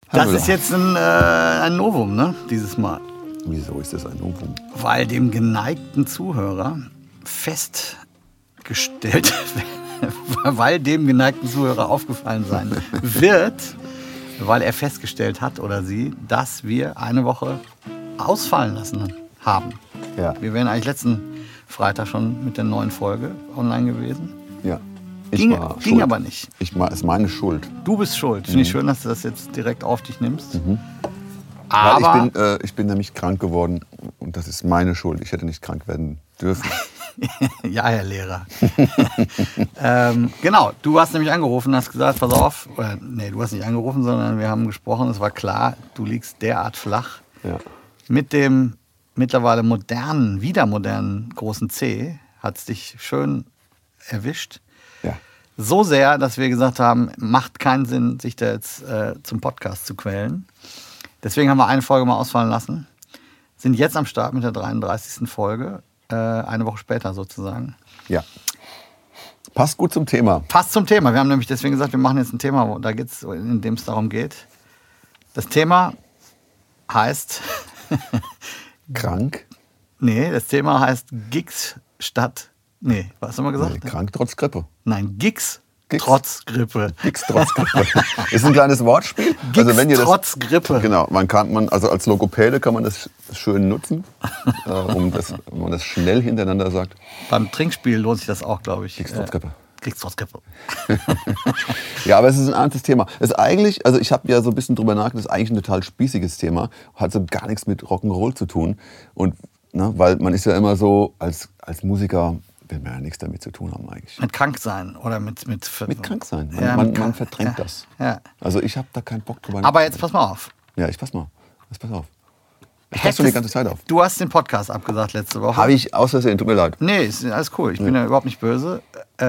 Das ist jetzt ein Novum, ne? Dieses Mal. Wieso ist das ein Novum? Weil dem geneigten Zuhörer aufgefallen sein wird, weil er festgestellt hat oder sie, dass wir eine Woche ausfallen lassen haben. Ja. Wir wären eigentlich letzten Freitag schon mit der neuen Folge online gewesen. Ja. Ging aber nicht. Ist meine Schuld. Du bist schuld. Finde ich schön, dass du das jetzt direkt auf dich nimmst. Aber weil ich bin nämlich krank geworden und das ist meine Schuld. Ich hätte nicht krank werden dürfen. Ja, Herr Lehrer. Genau, du hast nämlich angerufen und hast gesagt, pass auf. Nee, du hast nicht angerufen, sondern wir haben gesprochen. Es war klar, du liegst derart flach. Ja. Mit dem mittlerweile wieder modernen großen C hat es dich schön erwischt. Ja. So sehr, dass wir gesagt haben, macht keinen Sinn, sich da jetzt zum Podcast zu quälen. Deswegen haben wir eine Folge mal ausfallen lassen. Sind jetzt am Start mit der 33. Folge. Eine Woche später sozusagen. Ja. Passt gut zum Thema. Passt zum Thema. Wir haben nämlich deswegen gesagt, wir machen jetzt ein Thema, in dem es darum geht. Das Thema heißt... Krank? Nee, das Thema heißt Gigs statt... Nee, was haben wir gesagt? Nee, krank trotz Grippe. Nein, Gigs trotz Grippe. Gigs trotz Grippe. Ist ein kleines Wortspiel. Gigs trotz Grippe. Genau, also als Logopäde kann man das schön nutzen, wenn man das schnell hintereinander sagt. Beim Trinkspiel lohnt sich das auch, glaube ich. Gigs trotz Grippe. Gigs trotz Grippe. Ja, aber es ist ein ernstes Thema. Es ist eigentlich, also ich habe ja so ein bisschen drüber nachgedacht, es ist eigentlich ein total spießiges Thema. Hat so gar nichts mit Rock'n'Roll zu tun. Und, weil man ist ja immer so, als Musiker will man ja nichts damit zu tun haben eigentlich. Mit Kranksein oder mit krank sein. Man verdrängt das. Ja. Also ich habe da keinen Bock drüber. Aber jetzt pass mal auf. Ja, pass mal. Pass auf. Ich passe schon die ganze Zeit auf. Du hast den Podcast abgesagt letzte Woche. Habe ich aus Versehen, tut mir leid. Nee, ist alles cool. Ich bin ja überhaupt nicht böse.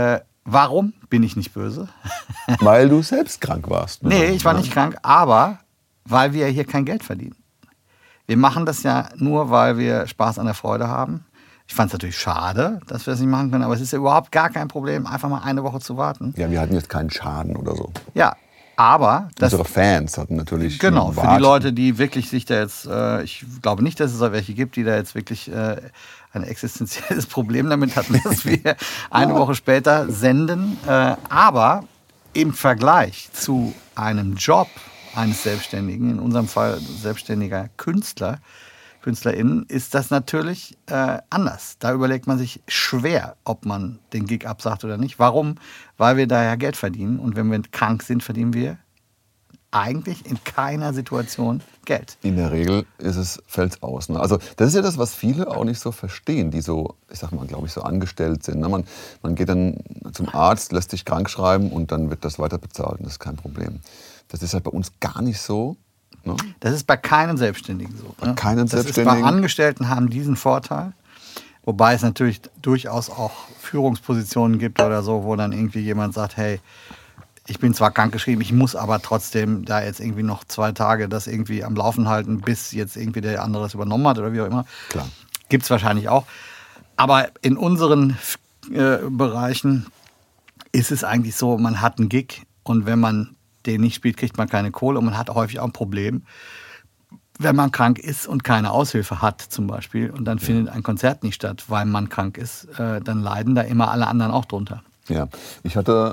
Warum bin ich nicht böse? Weil du selbst krank warst. Nee, ich war nicht krank, aber weil wir hier kein Geld verdienen. Wir machen das ja nur, weil wir Spaß an der Freude haben. Ich fand es natürlich schade, dass wir das nicht machen können, aber es ist ja überhaupt gar kein Problem, einfach mal eine Woche zu warten. Ja, wir hatten jetzt keinen Schaden oder so. Ja, aber... Unsere Fans hatten natürlich... Genau, für die Leute, die wirklich sich da jetzt... ich glaube nicht, dass es da welche gibt, die da jetzt wirklich ein existenzielles Problem damit hatten, dass wir eine Woche später senden. Aber im Vergleich zu einem Job eines Selbstständigen, in unserem Fall selbstständiger KünstlerInnen, ist das natürlich anders. Da überlegt man sich schwer, ob man den Gig absagt oder nicht. Warum? Weil wir da ja Geld verdienen. Und wenn wir krank sind, verdienen wir eigentlich in keiner Situation Geld. In der Regel fällt es aus. Ne? Also das ist ja das, was viele auch nicht so verstehen, die so, ich sag mal, glaube ich, so angestellt sind. Ne? Man geht dann zum Arzt, lässt sich krank schreiben und dann wird das weiter bezahlt. Das ist kein Problem. Das ist halt bei uns gar nicht so. Ne? Das ist bei keinem Selbstständigen so. Bei keinem Selbstständigen. Das ist bei Angestellten haben diesen Vorteil. Wobei es natürlich durchaus auch Führungspositionen gibt oder so, wo dann irgendwie jemand sagt, hey, ich bin zwar krankgeschrieben, ich muss aber trotzdem da jetzt irgendwie noch 2 Tage das irgendwie am Laufen halten, bis jetzt irgendwie der andere es übernommen hat oder wie auch immer. Klar. Gibt es wahrscheinlich auch. Aber in unseren Bereichen ist es eigentlich so, man hat einen Gig und wenn man den nicht spielt, kriegt man keine Kohle und man hat häufig auch ein Problem, wenn man krank ist und keine Aushilfe hat zum Beispiel und dann findet ein Konzert nicht statt, weil man krank ist, dann leiden da immer alle anderen auch drunter. Ja, ich hatte,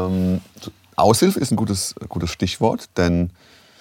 Aushilfe ist ein gutes Stichwort, denn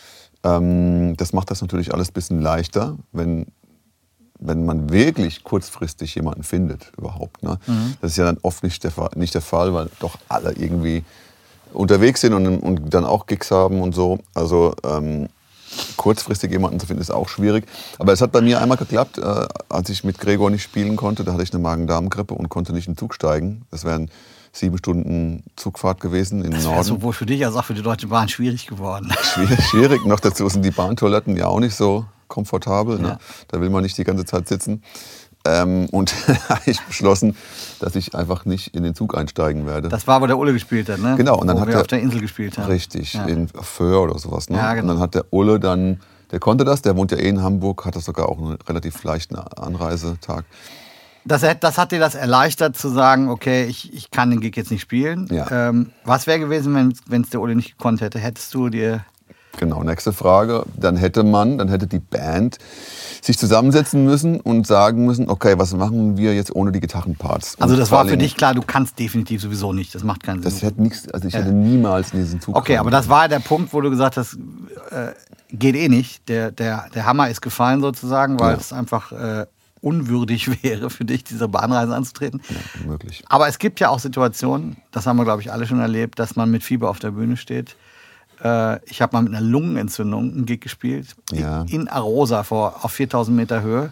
das macht das natürlich alles ein bisschen leichter, wenn man wirklich kurzfristig jemanden findet überhaupt. Ne? Das ist ja dann oft nicht der Fall, weil doch alle irgendwie unterwegs sind und dann auch Gigs haben und so. Also kurzfristig jemanden zu finden, ist auch schwierig. Aber es hat bei mir einmal geklappt, als ich mit Gregor nicht spielen konnte. Da hatte ich eine Magen-Darm-Grippe und konnte nicht in den Zug steigen. Das wären 7 Stunden Zugfahrt gewesen in den Norden. Das wäre sowohl für dich als auch für die Deutsche Bahn schwierig geworden. Schwierig. Noch dazu sind die Bahntoiletten ja auch nicht so komfortabel. Ja. Ne? Da will man nicht die ganze Zeit sitzen. Und da habe ich beschlossen, dass ich einfach nicht in den Zug einsteigen werde. Das war, wo der Ulle gespielt hat, ne? Genau. Und dann wo hat wir auf der Insel gespielt haben. Richtig, ja. In Föhr oder sowas. Ne? Ja, genau. Und dann hat der Ulle der konnte das, der wohnt ja in Hamburg, hatte sogar auch einen relativ leichten Anreisetag. Das hat dir das erleichtert zu sagen, okay, ich kann den Gig jetzt nicht spielen. Ja. Was wäre gewesen, wenn es der Ulle nicht gekonnt hätte? Hättest du dir Genau, nächste Frage. Dann hätte die Band sich zusammensetzen müssen und sagen müssen, okay, was machen wir jetzt ohne die Gitarrenparts? Also das war für dich klar, du kannst definitiv sowieso nicht, das macht keinen Sinn. Das hätte nichts, also ich hätte niemals in diesen Zug Okay, aber das war der Punkt, wo du gesagt hast, geht eh nicht. Der Hammer ist gefallen sozusagen, weil es einfach unwürdig wäre für dich, diese Bahnreise anzutreten. Ja, unmöglich. Aber es gibt ja auch Situationen, das haben wir, glaube ich, alle schon erlebt, dass man mit Fieber auf der Bühne steht. Ich habe mal mit einer Lungenentzündung einen Gig gespielt, in Arosa auf 4000 Meter Höhe.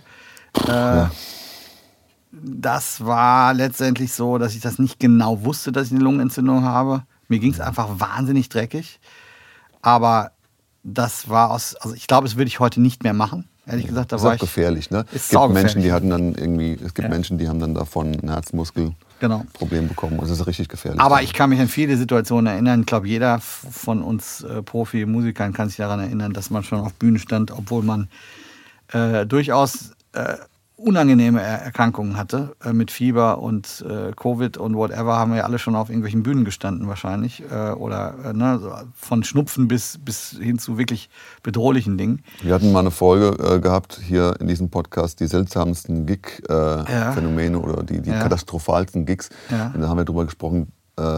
Das war letztendlich so, dass ich das nicht genau wusste, dass ich eine Lungenentzündung habe. Mir ging es einfach wahnsinnig dreckig. Aber das war also ich glaube, das würde ich heute nicht mehr machen. Ehrlich gesagt, das ist auch gefährlich, ne? Es gibt Menschen, die hatten dann Menschen, die haben dann davon ein Herzmuskelproblem bekommen. Also das ist richtig gefährlich. Aber ich kann mich an viele Situationen erinnern. Ich glaube, jeder von uns Profi-Musikern kann sich daran erinnern, dass man schon auf Bühnen stand, obwohl man durchaus unangenehme Erkrankungen hatte. Mit Fieber und Covid und whatever haben wir ja alle schon auf irgendwelchen Bühnen gestanden wahrscheinlich. Oder von Schnupfen bis hin zu wirklich bedrohlichen Dingen. Wir hatten mal eine Folge gehabt hier in diesem Podcast, die seltsamsten Gig-Phänomene oder die katastrophalsten Gigs. Ja. Und da haben wir drüber gesprochen,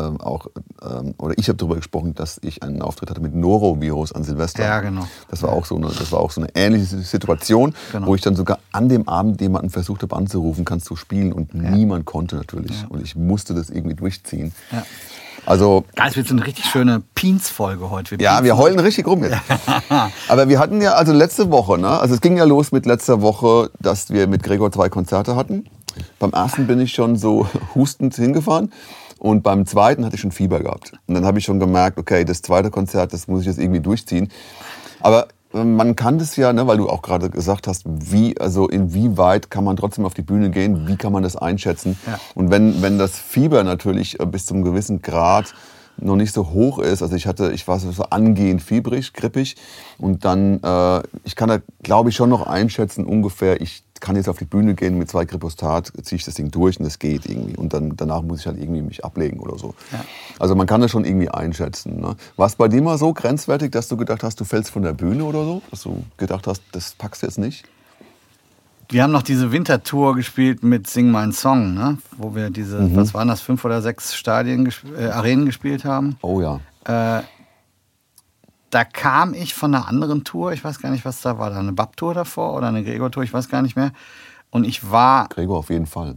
oder ich habe darüber gesprochen, dass ich einen Auftritt hatte mit Norovirus an Silvester. Ja, genau. Das war auch so eine ähnliche Situation, wo ich dann sogar an dem Abend jemanden versucht habe anzurufen, kannst du spielen? Und niemand konnte natürlich. Ja. Und ich musste das irgendwie durchziehen. Ja. Also, das wird so eine richtig schöne Peens-Folge heute. Wir heulen richtig rum jetzt. Aber wir hatten ja also letzte Woche, also es ging ja los mit letzter Woche, dass wir mit Gregor 2 Konzerte hatten. Beim ersten bin ich schon so hustend hingefahren. Und beim zweiten hatte ich schon Fieber gehabt. Und dann habe ich schon gemerkt, okay, das zweite Konzert, das muss ich jetzt irgendwie durchziehen. Aber man kann das ja, weil du auch gerade gesagt hast, inwieweit kann man trotzdem auf die Bühne gehen, wie kann man das einschätzen? Ja. Und wenn das Fieber natürlich bis zu einem gewissen Grad noch nicht so hoch ist, also ich war so angehend fiebrig, grippig und dann, ich kann da glaube ich schon noch einschätzen ungefähr, ich kann jetzt auf die Bühne gehen mit 2 Gripostat, ziehe ich das Ding durch und es geht irgendwie und dann danach muss ich halt irgendwie mich ablegen oder so. Ja. Also man kann das schon irgendwie einschätzen. Ne? War es bei dir mal so grenzwertig, dass du gedacht hast, du fällst von der Bühne oder so? Dass du gedacht hast, das packst du jetzt nicht? Wir haben noch diese Wintertour gespielt mit Sing Mein Song, ne? Wo wir was waren das, 5 oder 6 Arenen gespielt haben. Oh ja. Da kam ich von einer anderen Tour, ich weiß gar nicht, was da war, eine Bab-Tour davor oder eine Gregor-Tour, ich weiß gar nicht mehr. Und ich war... Gregor auf jeden Fall.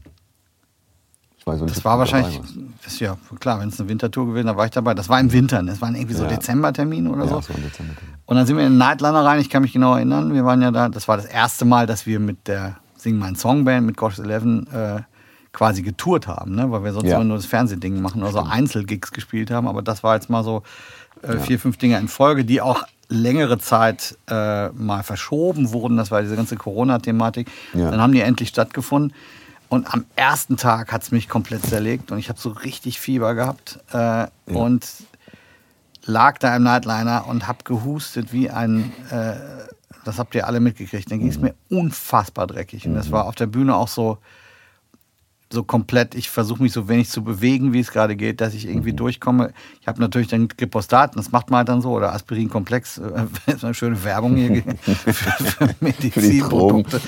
Ich weiß nicht, das war wahrscheinlich, ja klar, wenn es eine Wintertour gewesen wäre, da war ich dabei. Das war im Winter, das waren irgendwie so Dezembertermine oder so. Das war ein Dezembertermin. Und dann sind wir in den Nightliner rein, ich kann mich genau erinnern, wir waren ja da, das war das erste Mal, dass wir mit der Sing Mein Song Band, mit Gosh 11 quasi getourt haben, ne? Weil wir sonst immer nur das Fernsehding machen oder so Einzelgigs gespielt haben. Aber das war jetzt mal so 4, 5 Dinge in Folge, die auch längere Zeit mal verschoben wurden. Das war diese ganze Corona-Thematik. Ja. Dann haben die endlich stattgefunden. Und am ersten Tag hat es mich komplett zerlegt und ich habe so richtig Fieber gehabt und lag da im Nightliner und habe gehustet wie ein... das habt ihr alle mitgekriegt. Dann ging es mir unfassbar dreckig. Und das war auf der Bühne auch so komplett, ich versuche mich so wenig zu bewegen, wie es gerade geht, dass ich irgendwie durchkomme. Ich habe natürlich dann Gripostat, das macht man halt dann so, oder Aspirinkomplex, das ist eine schöne Werbung hier für Medizinprodukte.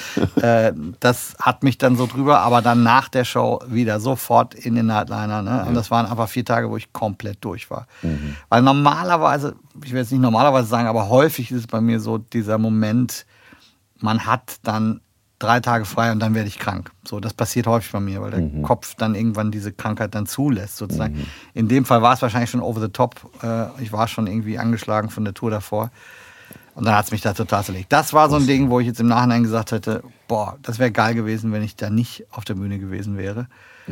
Das hat mich dann so drüber, aber dann nach der Show wieder sofort in den Nightliner. Ne? Und das waren einfach 4 Tage, wo ich komplett durch war. Weil normalerweise, ich will jetzt nicht normalerweise sagen, aber häufig ist es bei mir so dieser Moment, man hat dann 3 Tage frei und dann werde ich krank. So, das passiert häufig bei mir, weil der Kopf dann irgendwann diese Krankheit dann zulässt, sozusagen. In dem Fall war es wahrscheinlich schon over the top. Ich war schon irgendwie angeschlagen von der Tour davor. Und dann hat es mich da total zerlegt. Das war so ein Ding, wo ich jetzt im Nachhinein gesagt hätte, boah, das wäre geil gewesen, wenn ich da nicht auf der Bühne gewesen wäre.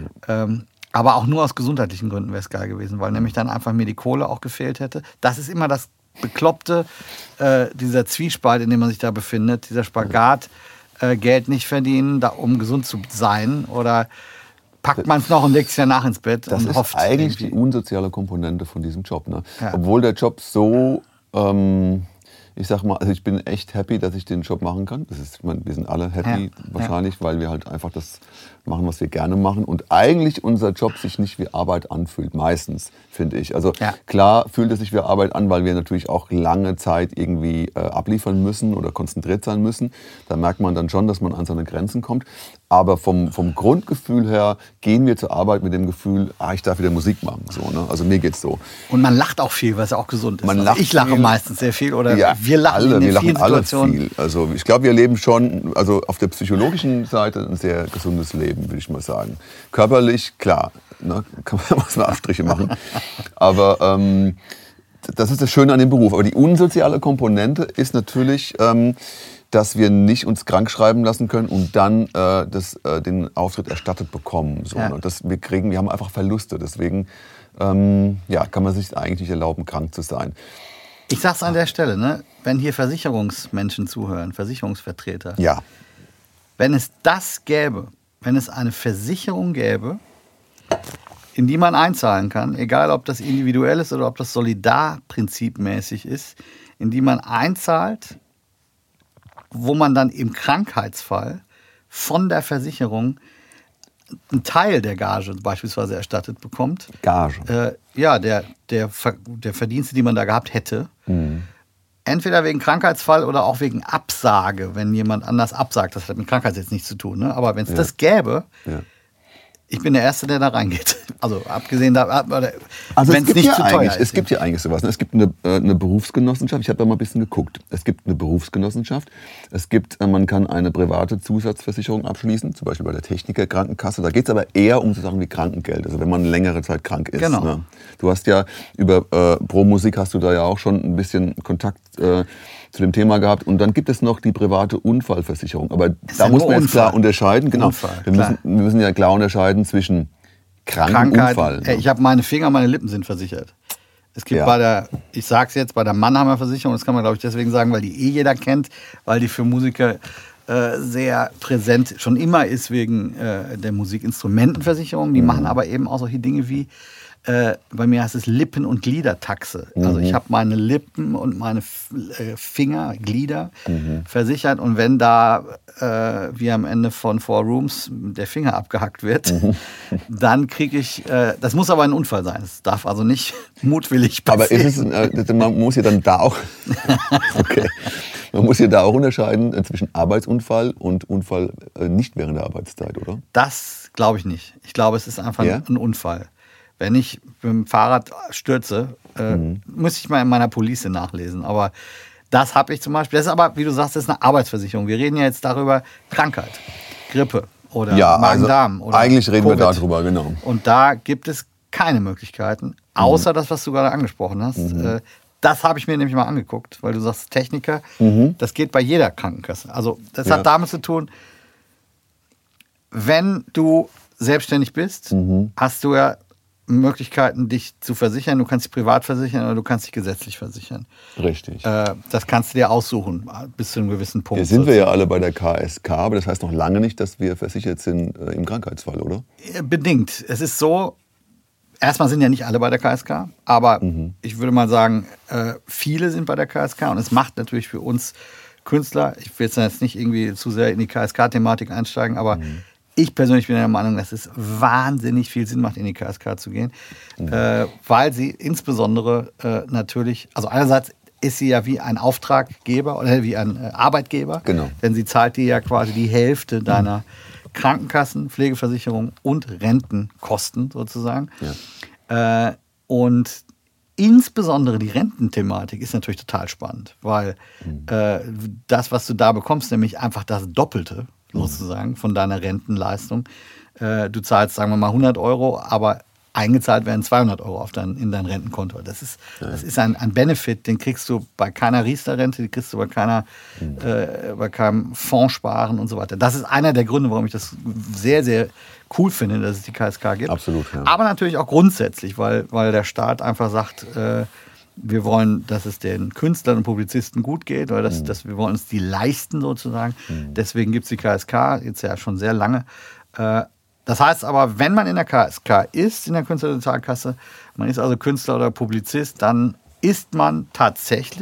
Aber auch nur aus gesundheitlichen Gründen wäre es geil gewesen, weil nämlich dann einfach mir die Kohle auch gefehlt hätte. Das ist immer das Bekloppte, dieser Zwiespalt, in dem man sich da befindet, dieser Spagat. Geld nicht verdienen, um gesund zu sein, oder packt man es noch und legt es danach ins Bett das und hofft. Das ist eigentlich die unsoziale Komponente von diesem Job. Ne? Ja. Obwohl der Job so ich sag mal, also ich bin echt happy, dass ich den Job machen kann. Das ist, ich meine, wir sind alle happy wahrscheinlich, weil wir halt einfach das machen, was wir gerne machen. Und eigentlich unser Job sich nicht wie Arbeit anfühlt, meistens, finde ich. Also klar fühlt es sich wie Arbeit an, weil wir natürlich auch lange Zeit irgendwie abliefern müssen oder konzentriert sein müssen. Da merkt man dann schon, dass man an seine Grenzen kommt. Aber vom Grundgefühl her gehen wir zur Arbeit mit dem Gefühl, ich darf wieder Musik machen. So, ne? Also mir geht's so. Und man lacht auch viel, was ja auch gesund ist. Also ich lache meistens sehr viel oder wir lachen alle, in wir vielen lachen alle Situationen. viel. Also ich glaube, wir leben schon, also auf der psychologischen Seite ein sehr gesundes Leben, würde ich mal sagen. Körperlich, klar, ne, muss man Abstriche machen. Aber das ist das Schöne an dem Beruf. Aber die unsoziale Komponente ist natürlich, dass wir nicht uns krank schreiben lassen können und dann den Auftritt erstattet bekommen. So, ne? Wir haben einfach Verluste. Deswegen kann man sich eigentlich nicht erlauben, krank zu sein. Ich sag's an der Stelle, ne? Wenn hier Versicherungsmenschen zuhören, Versicherungsvertreter. Ja. Wenn es das gäbe, wenn es eine Versicherung gäbe, in die man einzahlen kann, egal ob das individuell ist oder ob das solidarprinzipmäßig ist, in die man einzahlt, wo man dann im Krankheitsfall von der Versicherung einen Teil der Gage beispielsweise erstattet bekommt. Gage? Der Verdienste, die man da gehabt hätte. Entweder wegen Krankheitsfall oder auch wegen Absage, wenn jemand anders absagt. Das hat mit Krankheit jetzt nichts zu tun. Ne? Aber wenn es das gäbe, ich bin der Erste, der da reingeht. Also abgesehen davon, also wenn es nicht zu teuer ist. Es gibt ja eigentlich sowas. Ne? Es gibt eine Berufsgenossenschaft. Ich habe da mal ein bisschen geguckt. Es gibt eine Berufsgenossenschaft. Man kann eine private Zusatzversicherung abschließen, zum Beispiel bei der Techniker-Krankenkasse. Da geht es aber eher um so Sachen wie Krankengeld, also wenn man längere Zeit krank ist. Genau. Ne? Du hast ja Pro Musik hast du da ja auch schon ein bisschen Kontakt zu dem Thema gehabt. Und dann gibt es noch die private Unfallversicherung. Aber da muss man jetzt klar unterscheiden. Genau. Wir müssen ja klar unterscheiden zwischen Krankheit. Unfall. Ne? Ich habe meine Finger, meine Lippen sind versichert. Es gibt ich sag's jetzt, bei der Mannheimer Versicherung, das kann man glaube ich deswegen sagen, weil die jeder kennt, weil die für Musiker sehr präsent schon immer ist wegen der Musikinstrumentenversicherung. Die machen aber eben auch solche Dinge wie bei mir heißt es Lippen- und Gliedertaxe. Also ich habe meine Lippen und meine Finger, Glieder versichert. Und wenn da, wie am Ende von Four Rooms, der Finger abgehackt wird, dann kriege ich, das muss aber ein Unfall sein. Es darf also nicht mutwillig passieren. Aber ist es, man muss ja dann da auch, okay. Man muss ja da auch unterscheiden zwischen Arbeitsunfall und Unfall nicht während der Arbeitszeit, oder? Das glaube ich nicht. Ich glaube, es ist einfach ein Unfall. Wenn ich mit dem Fahrrad stürze, muss ich mal in meiner Police nachlesen. Aber das habe ich zum Beispiel. Das ist aber, wie du sagst, das ist eine Arbeitsversicherung. Wir reden ja jetzt darüber Krankheit, Grippe oder Magen-Darm. Also eigentlich reden wir darüber, genau. Und da gibt es keine Möglichkeiten, außer das, was du gerade angesprochen hast. Das habe ich mir nämlich mal angeguckt, weil du sagst Techniker. Das geht bei jeder Krankenkasse. Also das hat damit zu tun, wenn du selbstständig bist, hast du ja Möglichkeiten, dich zu versichern. Du kannst dich privat versichern oder du kannst dich gesetzlich versichern. Richtig. Das kannst du dir aussuchen, bis zu einem gewissen Punkt. Jetzt sind wir ja alle bei der KSK, aber das heißt noch lange nicht, dass wir versichert sind im Krankheitsfall, oder? Bedingt. Es ist so, erstmal sind ja nicht alle bei der KSK, aber ich würde mal sagen, viele sind bei der KSK und es macht natürlich für uns Künstler, ich will jetzt nicht irgendwie zu sehr in die KSK-Thematik einsteigen, aber ich persönlich bin der Meinung, dass es wahnsinnig viel Sinn macht, in die KSK zu gehen, weil sie insbesondere natürlich, also einerseits ist sie ja wie ein Auftraggeber oder wie ein Arbeitgeber, denn sie zahlt dir ja quasi die Hälfte deiner Krankenkassen, Pflegeversicherung und Rentenkosten sozusagen. Und insbesondere die Rententhematik ist natürlich total spannend, weil das, was du da bekommst, nämlich einfach das Doppelte sozusagen von deiner Rentenleistung. Du zahlst, sagen wir mal, 100 €, aber eingezahlt werden 200 € in dein Rentenkonto. Das ist ein Benefit, den kriegst du bei keiner Riester-Rente, den kriegst du bei keinem Fondssparen und so weiter. Das ist einer der Gründe, warum ich das sehr, sehr cool finde, dass es die KSK gibt. Absolut, ja. Aber natürlich auch grundsätzlich, weil der Staat einfach sagt, wir wollen, dass es den Künstlern und Publizisten gut geht, oder dass wir wollen uns die leisten sozusagen. Deswegen gibt es die KSK jetzt ja schon sehr lange. Das heißt aber, wenn man in der KSK ist, in der Künstlersozialkasse, man ist also Künstler oder Publizist, dann ist man tatsächlich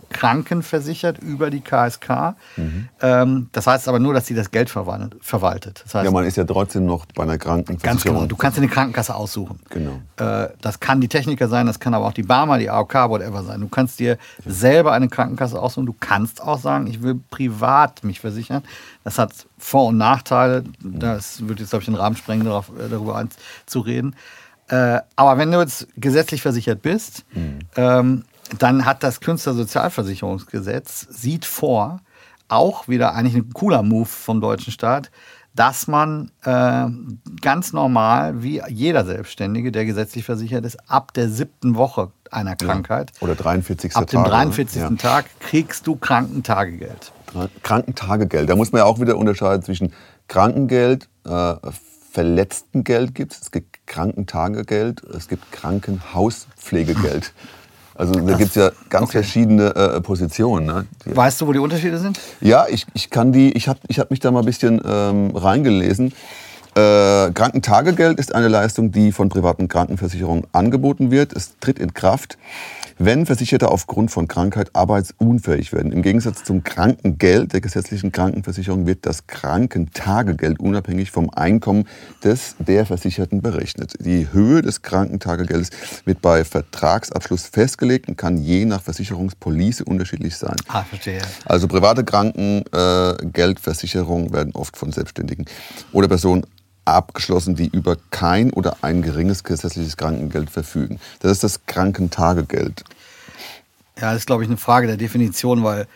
krankenversichert über die KSK. Das heißt aber nur, dass sie das Geld verwaltet. Das heißt, Ja, man ist ja trotzdem noch bei einer Krankenversicherung. ganz genau, du kannst dir eine Krankenkasse aussuchen. Genau. Das kann die Techniker sein, das kann aber auch die Barmer, die AOK, whatever sein. Du kannst dir selber eine Krankenkasse aussuchen. Du kannst auch sagen, ich will privat mich versichern. Das hat Vor- und Nachteile. Das würde jetzt, glaube ich, den Rahmen sprengen, darüber zu reden. Aber wenn du jetzt gesetzlich versichert bist, dann hat das Künstlersozialversicherungsgesetz, sieht vor, auch wieder eigentlich ein cooler Move vom deutschen Staat, dass man ganz normal, wie jeder Selbstständige, der gesetzlich versichert ist, ab der 7. Woche einer Krankheit, Oder 43. ab dem Tag, 43. Ja. Tag, kriegst du Krankentagegeld. Krankentagegeld. Da muss man ja auch wieder unterscheiden zwischen Krankengeld, Verletztengeld es gibt Krankentagegeld, es gibt Krankenhauspflegegeld. Also da gibt es ja ganz verschiedene Positionen. Ne? Weißt du, wo die Unterschiede sind? Ja, ich hab mich da mal ein bisschen reingelesen. Krankentagegeld ist eine Leistung, die von privaten Krankenversicherungen angeboten wird. Es tritt in Kraft, wenn Versicherte aufgrund von Krankheit arbeitsunfähig werden. Im Gegensatz zum Krankengeld der gesetzlichen Krankenversicherung wird das Krankentagegeld unabhängig vom Einkommen der Versicherten berechnet. Die Höhe des Krankentagegeldes wird bei Vertragsabschluss festgelegt und kann je nach Versicherungspolice unterschiedlich sein. Verstehe. Also private Krankengeldversicherungen werden oft von Selbstständigen oder Personen abgeschlossen, die über kein oder ein geringes gesetzliches Krankengeld verfügen. Das ist das Krankentagegeld. Ja, das ist, glaube ich, eine Frage der Definition, weil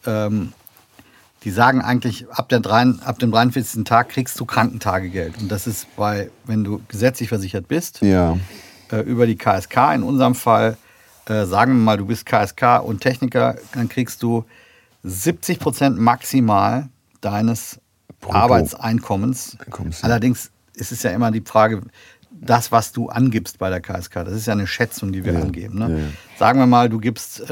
die sagen eigentlich, ab dem 43. Tag kriegst du Krankentagegeld. Und das ist, wenn du gesetzlich versichert bist, über die KSK, in unserem Fall, sagen wir mal, du bist KSK und Techniker, dann kriegst du 70% maximal deines Arbeitseinkommens. Allerdings ist es ja immer die Frage, das, was du angibst bei der KSK, das ist ja eine Schätzung, die wir angeben. Ne? Ja. Sagen wir mal, du gibst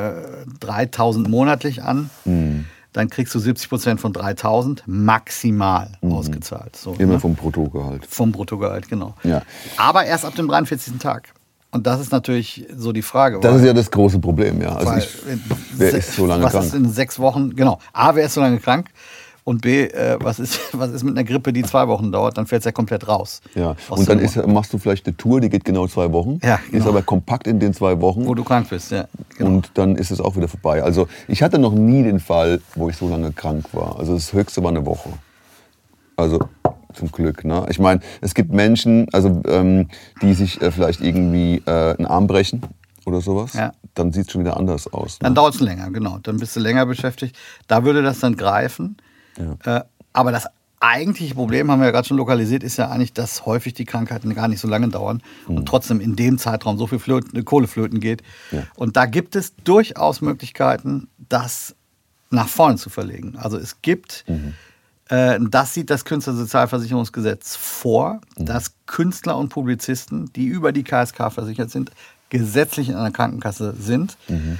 3.000 monatlich an, dann kriegst du 70% von 3.000 maximal ausgezahlt. So, immer vom Bruttogehalt. Vom Bruttogehalt, genau. Ja. Aber erst ab dem 43. Tag. Und das ist natürlich so die Frage. Das ist ja das große Problem, ja. Also wer ist so lange krank? Was ist in 6 Wochen, genau. A, wer ist so lange krank? Und B, was ist mit einer Grippe, die 2 Wochen dauert? Dann fällt es ja komplett raus. Ja. Und dann machst du vielleicht eine Tour, die geht genau 2 Wochen. Ja, genau. Ist aber kompakt in den 2 Wochen. Wo du krank bist, ja. Genau. Und dann ist es auch wieder vorbei. Also ich hatte noch nie den Fall, wo ich so lange krank war. Also das Höchste war eine Woche. Also zum Glück. Ne? Ich meine, es gibt Menschen, die sich vielleicht irgendwie einen Arm brechen oder sowas. Ja. Dann sieht es schon wieder anders aus. Ne? Dann dauert es länger, genau. Dann bist du länger beschäftigt. Da würde das dann greifen. Ja. Aber das eigentliche Problem, haben wir ja gerade schon lokalisiert, ist ja eigentlich, dass häufig die Krankheiten gar nicht so lange dauern und trotzdem in dem Zeitraum so viel Kohle flöten geht. Ja. Und da gibt es durchaus Möglichkeiten, das nach vorne zu verlegen. Also es gibt, das sieht das Künstlersozialversicherungsgesetz vor, dass Künstler und Publizisten, die über die KSK versichert sind, gesetzlich in einer Krankenkasse sind,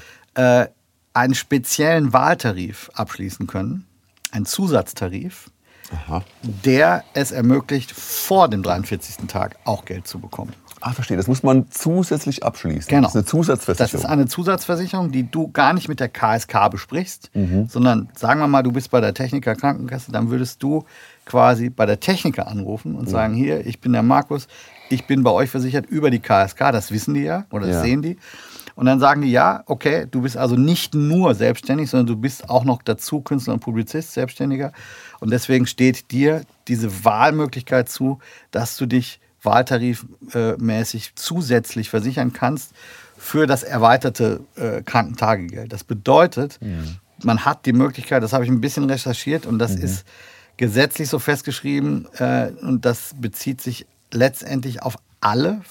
einen speziellen Wahltarif abschließen können. Ein Zusatztarif, der es ermöglicht, vor dem 43. Tag auch Geld zu bekommen. Verstehe. Das muss man zusätzlich abschließen. Genau. Das ist eine Zusatzversicherung. Das ist eine Zusatzversicherung, die du gar nicht mit der KSK besprichst, sondern sagen wir mal, du bist bei der Techniker Krankenkasse, dann würdest du quasi bei der Techniker anrufen und sagen, hier, ich bin der Markus, ich bin bei euch versichert über die KSK, das wissen die ja oder das sehen die. Und dann sagen die, ja, okay, du bist also nicht nur selbstständig, sondern du bist auch noch dazu Künstler und Publizist, Selbstständiger. Und deswegen steht dir diese Wahlmöglichkeit zu, dass du dich wahltarifmäßig zusätzlich versichern kannst für das erweiterte Krankentagegeld. Das bedeutet, man hat die Möglichkeit, das habe ich ein bisschen recherchiert und das ist gesetzlich so festgeschrieben und das bezieht sich letztendlich auf alle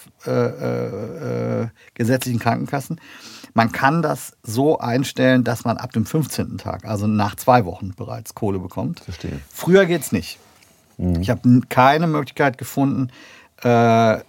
gesetzlichen Krankenkassen. Man kann das so einstellen, dass man ab dem 15. Tag, also nach 2 Wochen bereits Kohle bekommt. Verstehe. Früher geht es nicht. Ich habe keine Möglichkeit gefunden, dass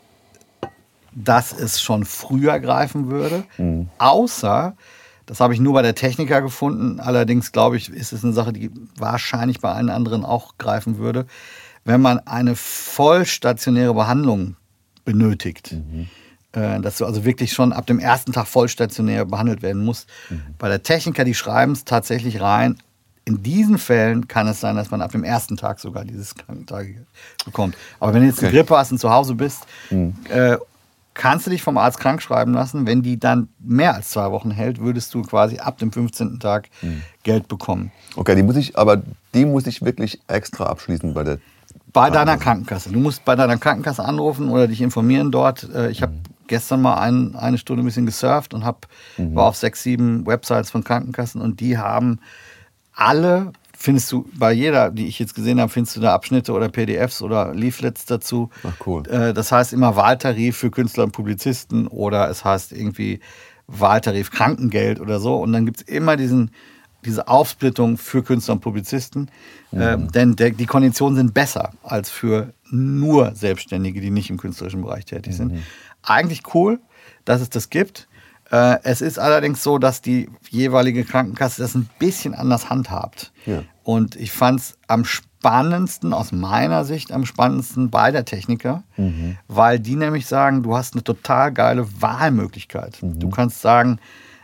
es schon früher greifen würde. Außer, das habe ich nur bei der Techniker gefunden, allerdings glaube ich, ist es eine Sache, die wahrscheinlich bei allen anderen auch greifen würde, wenn man eine vollstationäre Behandlung benötigt. dass du also wirklich schon ab dem ersten Tag vollstationär behandelt werden musst. Bei der Techniker, die schreiben es tatsächlich rein. In diesen Fällen kann es sein, dass man ab dem ersten Tag sogar dieses Krankentagegeld bekommt. Aber wenn du jetzt eine Grippe hast und zu Hause bist, kannst du dich vom Arzt krank schreiben lassen. Wenn die dann mehr als 2 Wochen hält, würdest du quasi ab dem 15. Tag Geld bekommen. Okay, die muss ich wirklich extra abschließen bei deiner Krankenkasse. Du musst bei deiner Krankenkasse anrufen oder dich informieren dort. Ich habe gestern mal eine Stunde ein bisschen gesurft und war auf 6, 7 Websites von Krankenkassen und die haben alle, findest du bei jeder, die ich jetzt gesehen habe, findest du da Abschnitte oder PDFs oder Leaflets dazu. Ach cool. Das heißt immer Wahltarif für Künstler und Publizisten oder es heißt irgendwie Wahltarif Krankengeld oder so. Und dann gibt es immer diese Aufsplittung für Künstler und Publizisten, denn die Konditionen sind besser als für nur Selbstständige, die nicht im künstlerischen Bereich tätig sind. Eigentlich cool, dass es das gibt. Es ist allerdings so, dass die jeweilige Krankenkasse das ein bisschen anders handhabt. Ja. Und ich fand es am spannendsten, aus meiner Sicht am spannendsten bei der Techniker, weil die nämlich sagen, du hast eine total geile Wahlmöglichkeit. Du kannst sagen,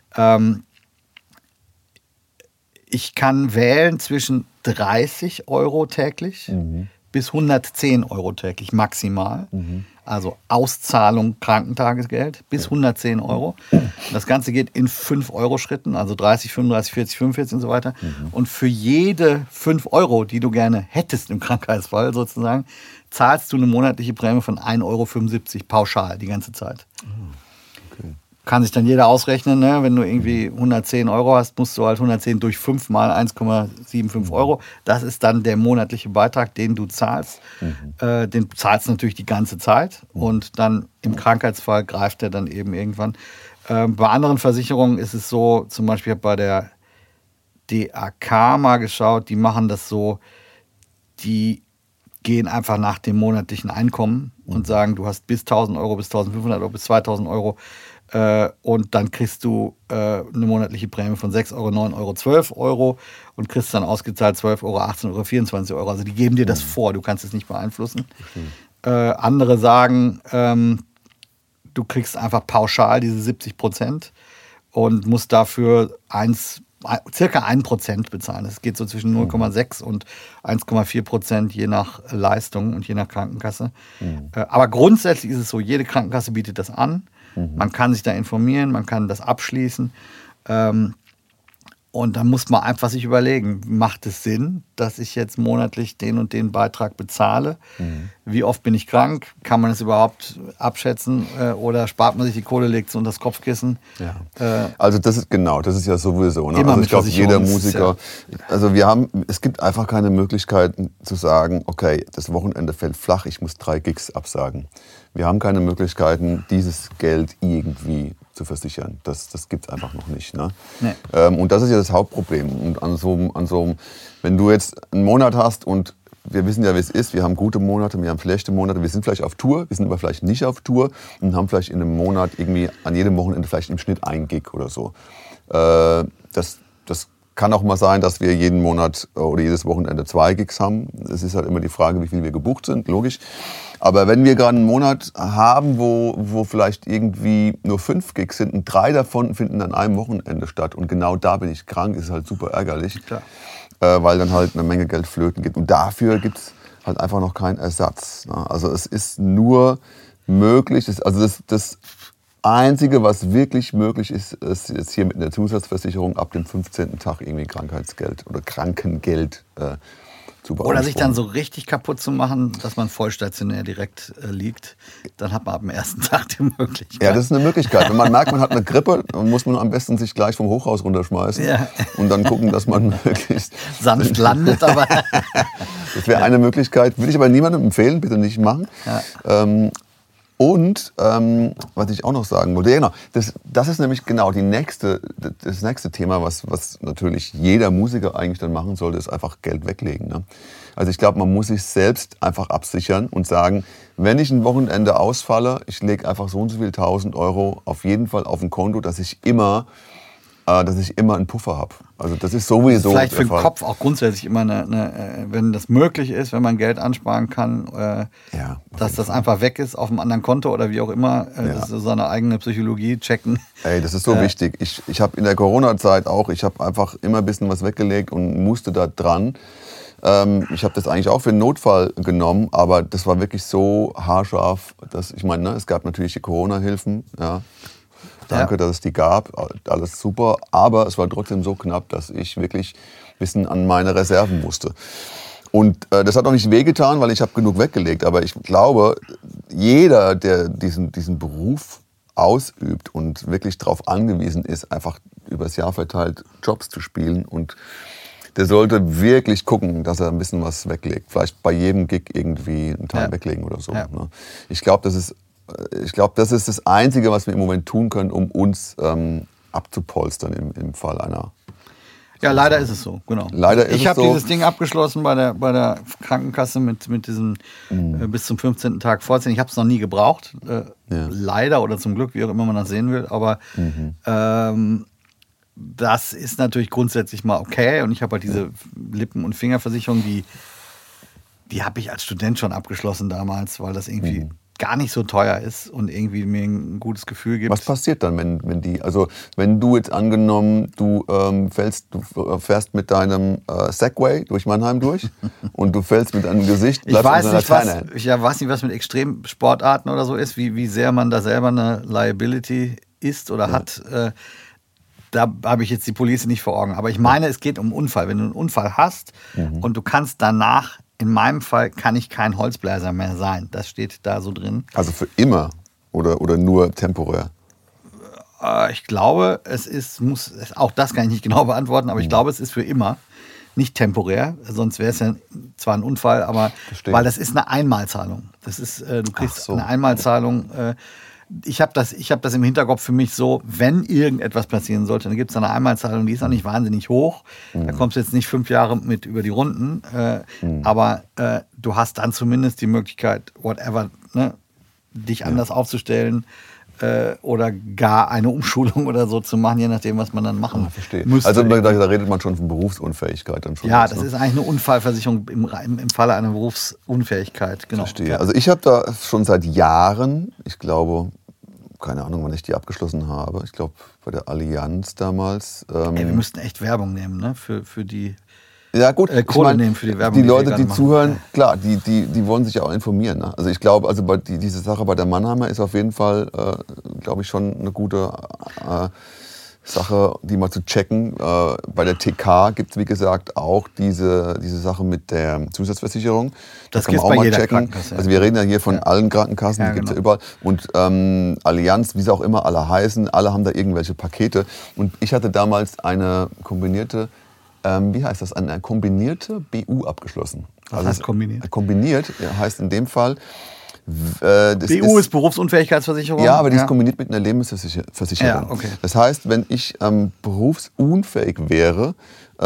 ich kann wählen zwischen 30 Euro täglich bis 110 Euro täglich maximal. Also Auszahlung Krankentagegeld bis 110 Euro. Das Ganze geht in 5-Euro-Schritten, also 30, 35, 40, 45 und so weiter. Und für jede 5 Euro, die du gerne hättest im Krankheitsfall sozusagen, zahlst du eine monatliche Prämie von 1,75 Euro pauschal die ganze Zeit. Okay. Kann sich dann jeder ausrechnen, ne? Wenn du irgendwie 110 Euro hast, musst du halt 110 durch 5 mal 1,75 Euro. Das ist dann der monatliche Beitrag, den du zahlst. Den zahlst du natürlich die ganze Zeit und dann im Krankheitsfall greift er dann eben irgendwann. Bei anderen Versicherungen ist es so, zum Beispiel bei der DAK mal geschaut, die machen das so, die gehen einfach nach dem monatlichen Einkommen und sagen, du hast bis 1.000 Euro, bis 1.500 Euro, bis 2.000 Euro und dann kriegst du eine monatliche Prämie von 6 Euro, 9 Euro, 12 Euro und kriegst dann ausgezahlt 12 Euro, 18 Euro, 24 Euro. Also die geben dir das vor, du kannst es nicht beeinflussen. Andere sagen, du kriegst einfach pauschal diese 70% und musst dafür circa 1% bezahlen. Es geht so zwischen 0,6 und 1,4%, je nach Leistung und je nach Krankenkasse. Aber grundsätzlich ist es so, jede Krankenkasse bietet das an. Man kann sich da informieren, man kann das abschließen. Und dann muss man einfach sich überlegen, macht es Sinn, dass ich jetzt monatlich den und den Beitrag bezahle? Wie oft bin ich krank? Kann man es überhaupt abschätzen? Oder spart man sich die Kohle, legt es unter das Kopfkissen? Ja. Also das ist ja sowieso. Ne? Immer Also mit ich glaube, jeder Musiker, also es gibt einfach keine Möglichkeiten zu sagen, okay, das Wochenende fällt flach, ich muss 3 Gigs absagen. Wir haben keine Möglichkeiten, dieses Geld irgendwie zu versichern. Das gibt es einfach noch nicht. Ne? Nee. Und das ist ja das Hauptproblem. Und wenn du jetzt einen Monat hast und wir wissen ja, wie es ist, wir haben gute Monate, wir haben schlechte Monate, wir sind vielleicht auf Tour, wir sind aber vielleicht nicht auf Tour und haben vielleicht in einem Monat irgendwie an jedem Wochenende vielleicht im Schnitt 1 Gig oder so. Das kann auch mal sein, dass wir jeden Monat oder jedes Wochenende 2 Gigs haben. Es ist halt immer die Frage, wie viel wir gebucht sind, logisch. Aber wenn wir gerade einen Monat haben, wo vielleicht irgendwie nur 5 Gigs sind und 3 davon finden an einem Wochenende statt und genau da bin ich krank, ist es halt super ärgerlich, weil dann halt eine Menge Geld flöten geht. Und dafür gibt es halt einfach noch keinen Ersatz. Ne? Also es ist nur möglich, das Einzige, was wirklich möglich ist, ist jetzt hier mit einer Zusatzversicherung ab dem 15. Tag irgendwie Krankheitsgeld oder Krankengeld zu beanspruchen. Oder sich dann so richtig kaputt zu machen, dass man vollstationär direkt liegt. Dann hat man ab dem ersten Tag die Möglichkeit. Ja, das ist eine Möglichkeit. Wenn man merkt, man hat eine Grippe, dann muss man am besten sich gleich vom Hochhaus runterschmeißen und dann gucken, dass man möglichst sanft landet. Aber das wäre eine Möglichkeit. Würde ich aber niemandem empfehlen, bitte nicht machen. Ja. Und was ich auch noch sagen wollte, genau, das ist nämlich genau das nächste Thema, was natürlich jeder Musiker eigentlich dann machen sollte, ist einfach Geld weglegen. Ne? Also ich glaube, man muss sich selbst einfach absichern und sagen, wenn ich ein Wochenende ausfalle, ich lege einfach so und so viel 1.000 Euro auf jeden Fall auf ein Konto, dass ich immer dass ich immer einen Puffer habe. Also das ist sowieso vielleicht für der den Fall. Kopf auch grundsätzlich immer wenn das möglich ist, wenn man Geld ansparen kann, Ja, auf dass jeden das Fall. einfach weg ist auf einem anderen Konto oder wie auch immer, das ist seine eigene Psychologie checken. Ey, das ist so wichtig. Ich habe in der Corona-Zeit auch, ich habe einfach immer ein bisschen was weggelegt und musste da dran. Ich habe das eigentlich auch für einen Notfall genommen, aber das war wirklich so haarscharf, dass ich meine, ne, es gab natürlich die Corona-Hilfen, ja. Danke, dass es die gab, alles super, aber es war trotzdem so knapp, dass ich wirklich ein bisschen an meine Reserven musste. Und das hat auch nicht wehgetan, weil ich habe genug weggelegt, aber ich glaube, jeder, der diesen Beruf ausübt und wirklich darauf angewiesen ist, einfach übers Jahr verteilt Jobs zu spielen, und der sollte wirklich gucken, dass er ein bisschen was weglegt. Vielleicht bei jedem Gig irgendwie einen Teil weglegen oder so. Ja. Ne? Ich glaube, das ist das Einzige, was wir im Moment tun können, um uns abzupolstern im Fall einer. Ja, leider ist es so, genau. Leider ist ich es habe so. dieses Ding abgeschlossen bei der Krankenkasse mit diesem bis zum 15. Tag vorziehen. Ich habe es noch nie gebraucht, leider oder zum Glück, wie auch immer man das sehen will. Aber das ist natürlich grundsätzlich mal okay. Und ich habe halt diese Lippen- und Fingerversicherung, die habe ich als Student schon abgeschlossen damals, weil das irgendwie gar nicht so teuer ist und irgendwie mir ein gutes Gefühl gibt. Was passiert dann, wenn du jetzt angenommen, du fährst mit deinem Segway durch Mannheim durch und du fällst mit deinem Gesicht, Ich weiß nicht, was was mit Extremsportarten oder so ist, wie sehr man da selber eine Liability ist oder hat. Da habe ich jetzt die Police nicht vor Augen. Aber ich meine, es geht um einen Unfall. Wenn du einen Unfall hast und du kannst danach, in meinem Fall, kann ich kein Holzbläser mehr sein. Das steht da so drin. Also für immer oder nur temporär? Ich glaube, auch das kann ich nicht genau beantworten, aber ich glaube, es ist für immer. Nicht temporär, sonst wäre es ja zwar ein Unfall, aber weil das ist eine Einmalzahlung. Das ist, du kriegst eine Einmalzahlung. Ich habe das im Hinterkopf für mich so, wenn irgendetwas passieren sollte, dann gibt es eine Einmalzahlung, die ist auch nicht wahnsinnig hoch. Da kommst du jetzt nicht 5 Jahre mit über die Runden, aber du hast dann zumindest die Möglichkeit, whatever, ne, dich anders aufzustellen oder gar eine Umschulung oder so zu machen, je nachdem, was man dann machen müsste. Also da redet man schon von Berufsunfähigkeit dann schon. Ja, das ist eigentlich eine Unfallversicherung im Falle einer Berufsunfähigkeit. Genau. Verstehe. Ja. Also ich habe da schon seit Jahren, ich glaube, keine Ahnung, wann ich die abgeschlossen habe. Ich glaube bei der Allianz damals. Wir müssten echt Werbung nehmen, ne? Für die. Ja gut, Kohle nehmen für die Werbung. Die Leute, die zuhören, klar, die wollen sich ja auch informieren. Ne? Also ich glaube, diese Sache bei der Mannheimer ist auf jeden Fall, glaube ich, schon eine gute Sache, die mal zu checken. Bei der TK gibt es, wie gesagt, auch diese Sache mit der Zusatzversicherung. Das kann man auch mal checken. Also wir reden ja hier von allen Krankenkassen, die gibt es ja überall. Und Allianz, wie sie auch immer alle heißen, alle haben da irgendwelche Pakete. Und ich hatte damals eine kombinierte, wie heißt das, eine kombinierte BU abgeschlossen. Was heißt kombiniert? Kombiniert heißt in dem Fall, BU ist Berufsunfähigkeitsversicherung? Ja, aber die ist kombiniert mit einer Lebensversicherung. Ja, okay. Das heißt, wenn ich berufsunfähig wäre,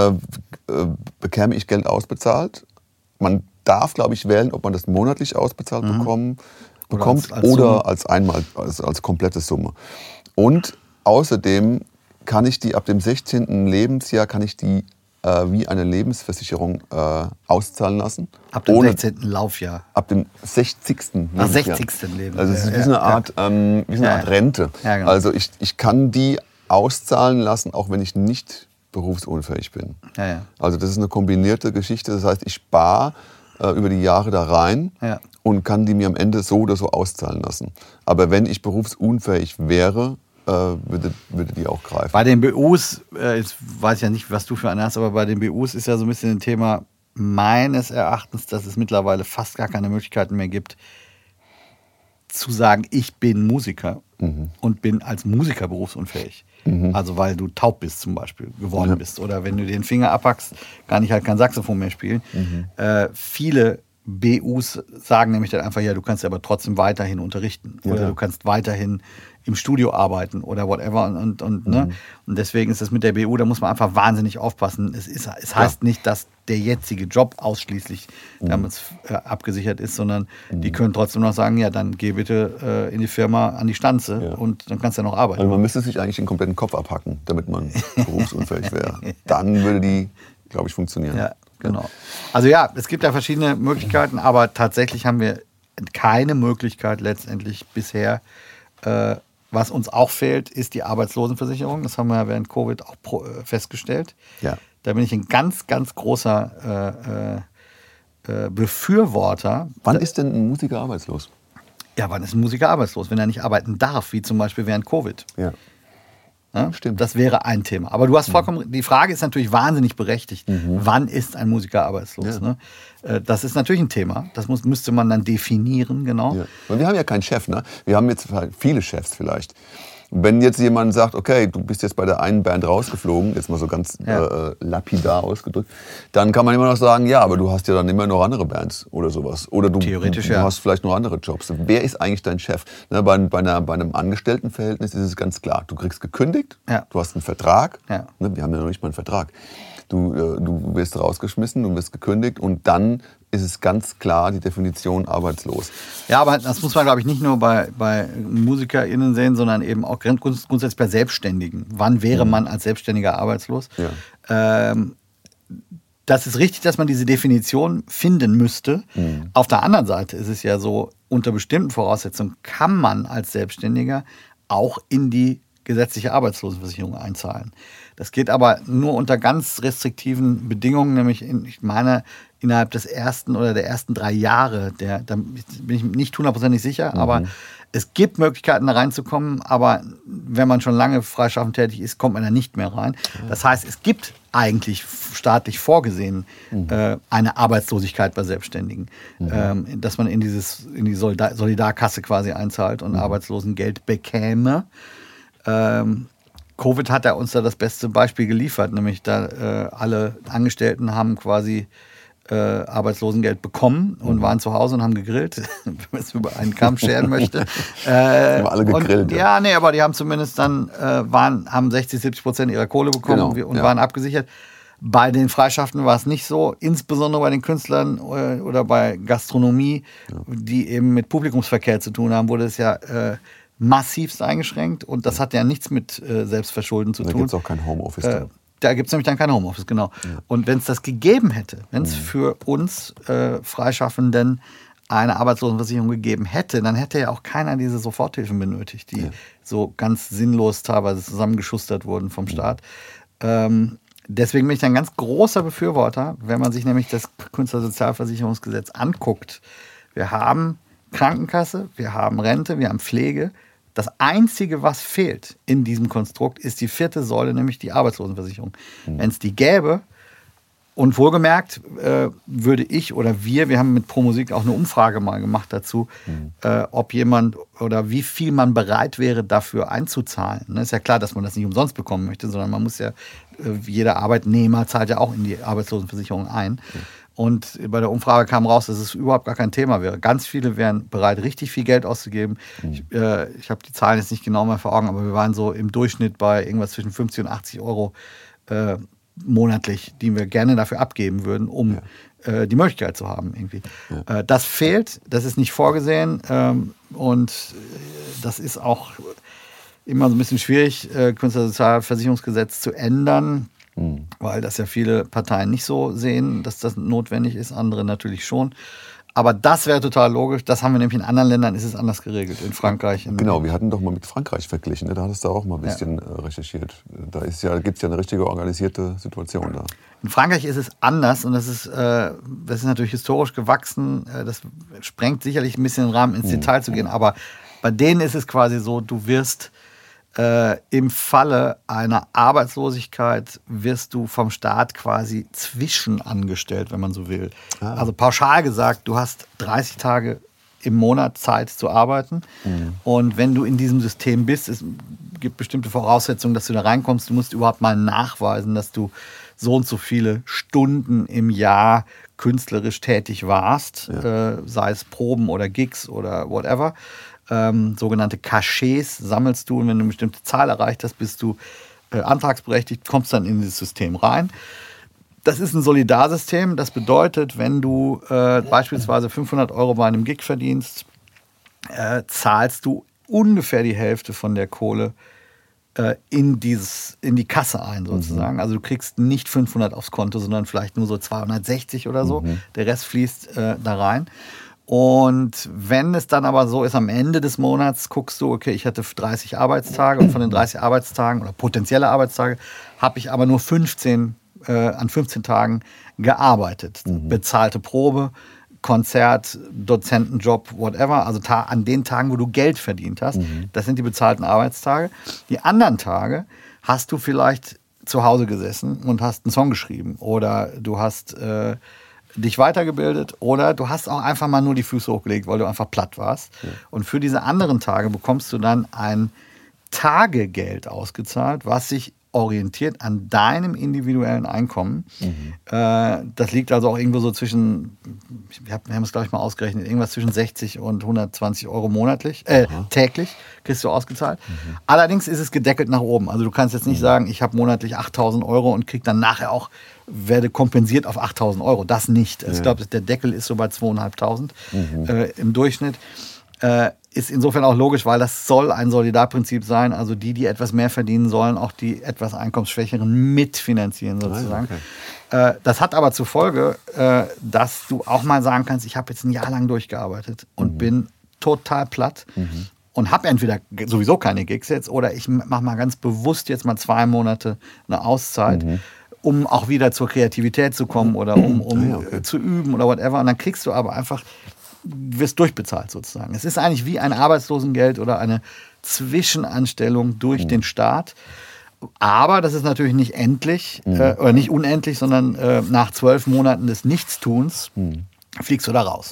bekäme ich Geld ausbezahlt. Man darf, glaube ich, wählen, ob man das monatlich ausbezahlt bekommt oder als komplette Summe. Und außerdem kann ich die ab dem 16. Lebensjahr wie eine Lebensversicherung auszahlen lassen. Ab dem 16. Laufjahr. Ab dem 60. Lebensjahr. 60. Lebensjahr. Also es ist wie so eine Art Rente. Ja, genau. Also ich kann die auszahlen lassen, auch wenn ich nicht berufsunfähig bin. Ja. Also das ist eine kombinierte Geschichte. Das heißt, ich spare über die Jahre da rein und kann die mir am Ende so oder so auszahlen lassen. Aber wenn ich berufsunfähig wäre, würde die auch greifen. Bei den BUs, ich weiß ja nicht, was du für eine hast, aber bei den BUs ist ja so ein bisschen ein Thema meines Erachtens, dass es mittlerweile fast gar keine Möglichkeiten mehr gibt, zu sagen, ich bin Musiker und bin als Musiker berufsunfähig. Also weil du taub bist zum Beispiel, geworden bist. Oder wenn du den Finger abhackst, kann ich halt kein Saxophon mehr spielen. Viele BUs sagen nämlich dann einfach, ja, du kannst aber trotzdem weiterhin unterrichten oder du kannst weiterhin im Studio arbeiten oder whatever ne? Und deswegen ist das mit der BU, da muss man einfach wahnsinnig aufpassen. Es heißt nicht, dass der jetzige Job ausschließlich damit abgesichert ist, sondern die können trotzdem noch sagen, ja, dann geh bitte in die Firma an die Stanze und dann kannst du ja noch arbeiten. Also man müsste sich eigentlich den kompletten Kopf abhacken, damit man berufsunfähig wäre. Dann würde die, glaube ich, funktionieren. Ja, genau. Also ja, es gibt ja verschiedene Möglichkeiten, aber tatsächlich haben wir keine Möglichkeit letztendlich bisher. Was uns auch fehlt, ist die Arbeitslosenversicherung. Das haben wir ja während Covid auch festgestellt. Ja. Da bin ich ein ganz, ganz großer Befürworter. Wann ist denn ein Musiker arbeitslos? Ja, wann ist ein Musiker arbeitslos? Wenn er nicht arbeiten darf, wie zum Beispiel während Covid. Ja. Ja? Stimmt. Das wäre ein Thema. Aber du hast vollkommen, die Frage ist natürlich wahnsinnig berechtigt. Wann ist ein Musiker arbeitslos? Ja. Ne? Das ist natürlich ein Thema. Das müsste man dann definieren, genau. Ja. Und wir haben ja keinen Chef, ne? Wir haben jetzt viele Chefs vielleicht. Wenn jetzt jemand sagt, okay, du bist jetzt bei der einen Band rausgeflogen, jetzt mal so ganz lapidar ausgedrückt, dann kann man immer noch sagen, ja, aber du hast ja dann immer noch andere Bands oder sowas. Oder du hast vielleicht noch andere Jobs. Wer ist eigentlich dein Chef? Ne, bei einem Angestelltenverhältnis ist es ganz klar. Du kriegst gekündigt, du hast einen Vertrag. Ja. Ne, wir haben ja noch nicht mal einen Vertrag. Du wirst rausgeschmissen, du wirst gekündigt und dann ist es ganz klar die Definition arbeitslos. Ja, aber das muss man, glaube ich, nicht nur bei MusikerInnen sehen, sondern eben auch grundsätzlich bei Selbstständigen. Wann wäre man als Selbstständiger arbeitslos? Ja. Das ist richtig, dass man diese Definition finden müsste. Auf der anderen Seite ist es ja so, unter bestimmten Voraussetzungen kann man als Selbstständiger auch in die gesetzliche Arbeitslosenversicherung einzahlen. Das geht aber nur unter ganz restriktiven Bedingungen, nämlich innerhalb des ersten oder der ersten 3 Jahre. Da bin ich nicht 100% sicher, aber es gibt Möglichkeiten, da reinzukommen, aber wenn man schon lange freischaffend tätig ist, kommt man da nicht mehr rein. Das heißt, es gibt eigentlich staatlich vorgesehen eine Arbeitslosigkeit bei Selbstständigen, dass man in die Solidarkasse quasi einzahlt und Arbeitslosengeld bekäme. Covid hat ja uns da das beste Beispiel geliefert, nämlich da alle Angestellten haben quasi Arbeitslosengeld bekommen und waren zu Hause und haben gegrillt, wenn man es über einen Kamm scheren möchte. Haben alle gegrillt. Aber die haben zumindest dann haben 60-70% ihrer Kohle bekommen und waren abgesichert. Bei den Freischaffenden war es nicht so, insbesondere bei den Künstlern oder bei Gastronomie, die eben mit Publikumsverkehr zu tun haben, wurde es ja massivst eingeschränkt und das hat ja nichts mit Selbstverschulden zu tun. Da gibt es auch kein Homeoffice. Da gibt es nämlich dann kein Homeoffice, genau. Ja. Und wenn es das gegeben hätte, wenn es für uns Freischaffenden eine Arbeitslosenversicherung gegeben hätte, dann hätte ja auch keiner diese Soforthilfen benötigt, die so ganz sinnlos teilweise zusammengeschustert wurden vom Staat. Deswegen bin ich ein ganz großer Befürworter, wenn man sich nämlich das Künstlersozialversicherungsgesetz anguckt. Wir haben Krankenkasse, wir haben Rente, wir haben Pflege. Das Einzige, was fehlt in diesem Konstrukt, ist die 4. Säule, nämlich die Arbeitslosenversicherung. Wenn es die gäbe, und wohlgemerkt würde ich oder wir haben mit ProMusik auch eine Umfrage mal gemacht dazu, ob jemand oder wie viel man bereit wäre, dafür einzuzahlen. Ist ja klar, dass man das nicht umsonst bekommen möchte, sondern man muss ja, jeder Arbeitnehmer zahlt ja auch in die Arbeitslosenversicherung ein. Und bei der Umfrage kam raus, dass es überhaupt gar kein Thema wäre. Ganz viele wären bereit, richtig viel Geld auszugeben. Ich habe die Zahlen jetzt nicht genau mehr vor Augen, aber wir waren so im Durchschnitt bei irgendwas zwischen 50 und 80 Euro monatlich, die wir gerne dafür abgeben würden, um die Möglichkeit zu haben. Irgendwie. Das fehlt, das ist nicht vorgesehen und das ist auch immer so ein bisschen schwierig, Künstlersozialversicherungsgesetz zu ändern. Weil das ja viele Parteien nicht so sehen, dass das notwendig ist, andere natürlich schon. Aber das wäre total logisch. Das haben wir nämlich in anderen Ländern, ist es anders geregelt. In Frankreich. Genau, wir hatten doch mal mit Frankreich verglichen. Ne? Da hattest du auch mal ein bisschen recherchiert. Da gibt es ja eine richtige organisierte Situation da. In Frankreich ist es anders und das ist natürlich historisch gewachsen. Das sprengt sicherlich ein bisschen den Rahmen, ins Detail zu gehen. Aber bei denen ist es quasi so, du wirst im Falle einer Arbeitslosigkeit wirst du vom Staat quasi zwischenangestellt, wenn man so will. Also pauschal gesagt, du hast 30 Tage im Monat Zeit zu arbeiten. Und wenn du in diesem System bist, es gibt bestimmte Voraussetzungen, dass du da reinkommst. Du musst überhaupt mal nachweisen, dass du so und so viele Stunden im Jahr künstlerisch tätig warst, sei es Proben oder Gigs oder whatever. Sogenannte Cachets sammelst du und wenn du eine bestimmte Zahl erreicht hast, bist du antragsberechtigt, kommst dann in dieses System rein. Das ist ein Solidarsystem. Das bedeutet, wenn du beispielsweise 500 € bei einem Gig verdienst, zahlst du ungefähr die Hälfte von der Kohle in die Kasse ein, sozusagen. Also du kriegst nicht 500 aufs Konto, sondern vielleicht nur so 260 oder so. Der Rest fließt da rein. Und wenn es dann aber so ist, am Ende des Monats guckst du, okay, ich hatte 30 Arbeitstage und von den 30 Arbeitstagen oder potenzielle Arbeitstage habe ich aber nur 15 an 15 Tagen gearbeitet. Bezahlte Probe, Konzert, Dozentenjob, whatever. Also an den Tagen, wo du Geld verdient hast. Das sind die bezahlten Arbeitstage. Die anderen Tage hast du vielleicht zu Hause gesessen und hast einen Song geschrieben. Oder du hast dich weitergebildet. Oder du hast auch einfach mal nur die Füße hochgelegt, weil du einfach platt warst. Ja. Und für diese anderen Tage bekommst du dann ein Tagegeld ausgezahlt, was sich orientiert an deinem individuellen Einkommen. Das liegt also auch irgendwo so zwischen, wir haben es glaube ich mal ausgerechnet, irgendwas zwischen 60 und 120 € monatlich, täglich kriegst du ausgezahlt. Allerdings ist es gedeckelt nach oben. Also du kannst jetzt nicht sagen, ich habe monatlich 8.000 € und krieg dann nachher werde kompensiert auf 8.000 €. Das nicht. Ich glaube, der Deckel ist so bei 2.500 im Durchschnitt. Ist insofern auch logisch, weil das soll ein Solidarprinzip sein. Also die etwas mehr verdienen, sollen auch die etwas Einkommensschwächeren mitfinanzieren sozusagen. Okay. Das hat aber zur Folge, dass du auch mal sagen kannst, ich habe jetzt ein Jahr lang durchgearbeitet und bin total platt und habe entweder sowieso keine Gigs jetzt oder ich mache mal ganz bewusst jetzt mal 2 Monate eine Auszeit, um auch wieder zur Kreativität zu kommen oder um zu üben oder whatever. Und dann kriegst du aber einfach, wirst durchbezahlt sozusagen. Es ist eigentlich wie ein Arbeitslosengeld oder eine Zwischenanstellung durch den Staat. Aber das ist natürlich nicht endlich oder nicht unendlich, sondern nach 12 Monaten des Nichtstuns fliegst du da raus.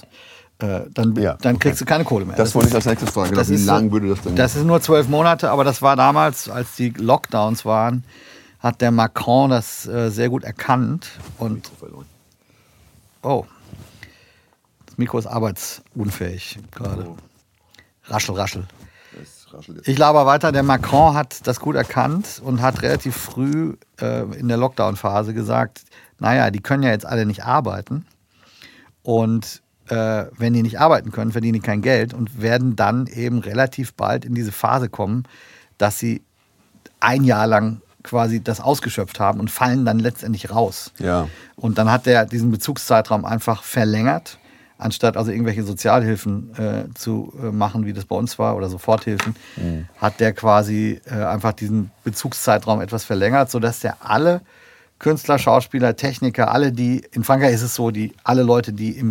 Dann kriegst du keine Kohle mehr. Das wollte ich als nächstes fragen. Wie lang würde das denn? Das ist nur 12 Monate, aber das war damals, als die Lockdowns waren, hat der Macron das sehr gut erkannt. Und das Mikro ist arbeitsunfähig gerade. Raschel. Ich laber weiter. Der Macron hat das gut erkannt und hat relativ früh in der Lockdown-Phase gesagt, naja, die können ja jetzt alle nicht arbeiten. Und wenn die nicht arbeiten können, verdienen die kein Geld und werden dann eben relativ bald in diese Phase kommen, dass sie ein Jahr lang quasi das ausgeschöpft haben und fallen dann letztendlich raus. Ja. Und dann hat er diesen Bezugszeitraum einfach verlängert, anstatt also irgendwelche Sozialhilfen zu machen, wie das bei uns war, oder Soforthilfen, hat der quasi einfach diesen Bezugszeitraum etwas verlängert, sodass der alle Künstler, Schauspieler, Techniker, alle die, in Frankreich ist es so, alle Leute, die im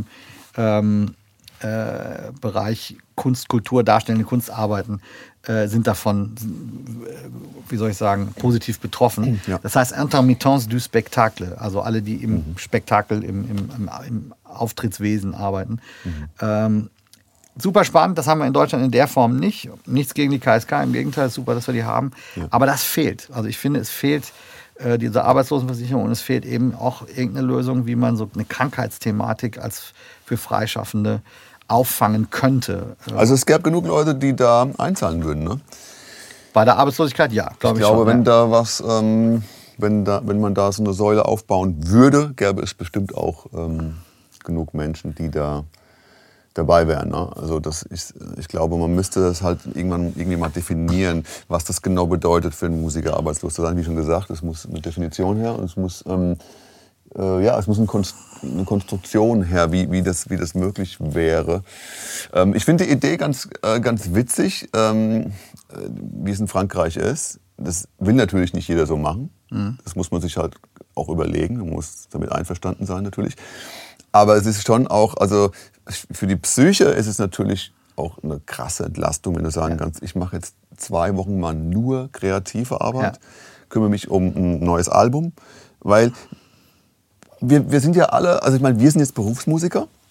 Bereich Kunst, Kultur, darstellende Kunst arbeiten, sind davon, wie soll ich sagen, positiv betroffen. Ja. Das heißt Intermittence du Spectacle, also alle, die im Spektakel, im Auftrittswesen arbeiten. Super spannend, das haben wir in Deutschland in der Form nicht. Nichts gegen die KSK, im Gegenteil, super, dass wir die haben. Ja. Aber das fehlt. Also ich finde, es fehlt diese Arbeitslosenversicherung und es fehlt eben auch irgendeine Lösung, wie man so eine Krankheitsthematik als für Freischaffende auffangen könnte. Also es gäbe genug Leute, die da einzahlen würden, ne? Bei der Arbeitslosigkeit, ja, glaube ich schon. Ich glaube, wenn da was, wenn man da so eine Säule aufbauen würde, gäbe es bestimmt auch genug Menschen, die da dabei wären. Ne? Also ich glaube, man müsste das halt irgendwie mal definieren, was das genau bedeutet für einen Musiker, arbeitslos zu sein. Wie schon gesagt, es muss eine Definition her und es muss es muss eine Konstruktion her, wie das möglich wäre. Ich finde die Idee ganz witzig, wie es in Frankreich ist. Das will natürlich nicht jeder so machen. Das muss man sich halt auch überlegen. Man muss damit einverstanden sein natürlich. Aber es ist schon auch, also für die Psyche ist es natürlich auch eine krasse Entlastung, wenn du sagen kannst, ich mache jetzt 2 Wochen mal nur kreative Arbeit, kümmere mich um ein neues Album, weil wir sind ja alle, also ich meine, wir sind jetzt Berufsmusiker,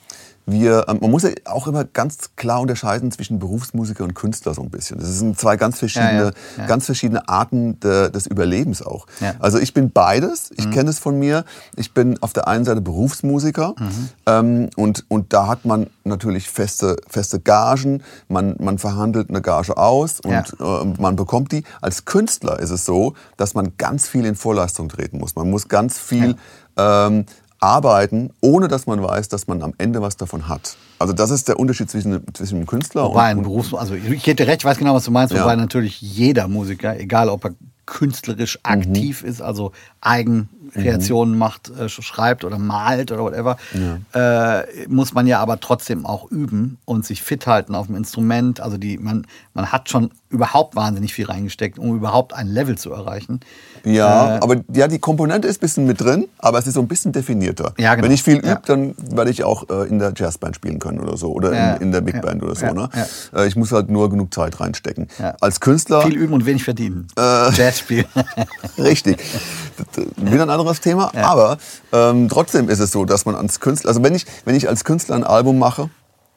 man muss ja auch immer ganz klar unterscheiden zwischen Berufsmusiker und Künstler so ein bisschen. Das sind zwei ganz verschiedene Arten des Überlebens auch. Ja. Also ich bin beides, ich kenne es von mir. Ich bin auf der einen Seite Berufsmusiker und da hat man natürlich feste Gagen, man verhandelt eine Gage aus und man bekommt die. Als Künstler ist es so, dass man ganz viel in Vorleistung treten muss. Man muss ganz viel arbeiten, ohne dass man weiß, dass man am Ende was davon hat. Also das ist der Unterschied zwischen einem Künstler und ein also ich gebe dir recht, ich weiß genau, was du meinst, wobei natürlich jeder Musiker, egal ob er künstlerisch aktiv ist, also Eigenkreationen macht, schreibt oder malt oder whatever, muss man ja aber trotzdem auch üben und sich fit halten auf dem Instrument. Also man hat schon überhaupt wahnsinnig viel reingesteckt, um überhaupt ein Level zu erreichen. Ja, aber die Komponente ist ein bisschen mit drin, aber es ist so ein bisschen definierter. Ja, genau. Wenn ich viel übe, dann werde ich auch in der Jazzband spielen können oder so oder in der Big Band oder so. Ne? Ich muss halt nur genug Zeit reinstecken. Ja. Als Künstler... Viel üben und wenig verdienen. Jazz spielen. Richtig. Wieder ein anderes Thema, aber trotzdem ist es so, dass man als Künstler... Also wenn ich als Künstler ein Album mache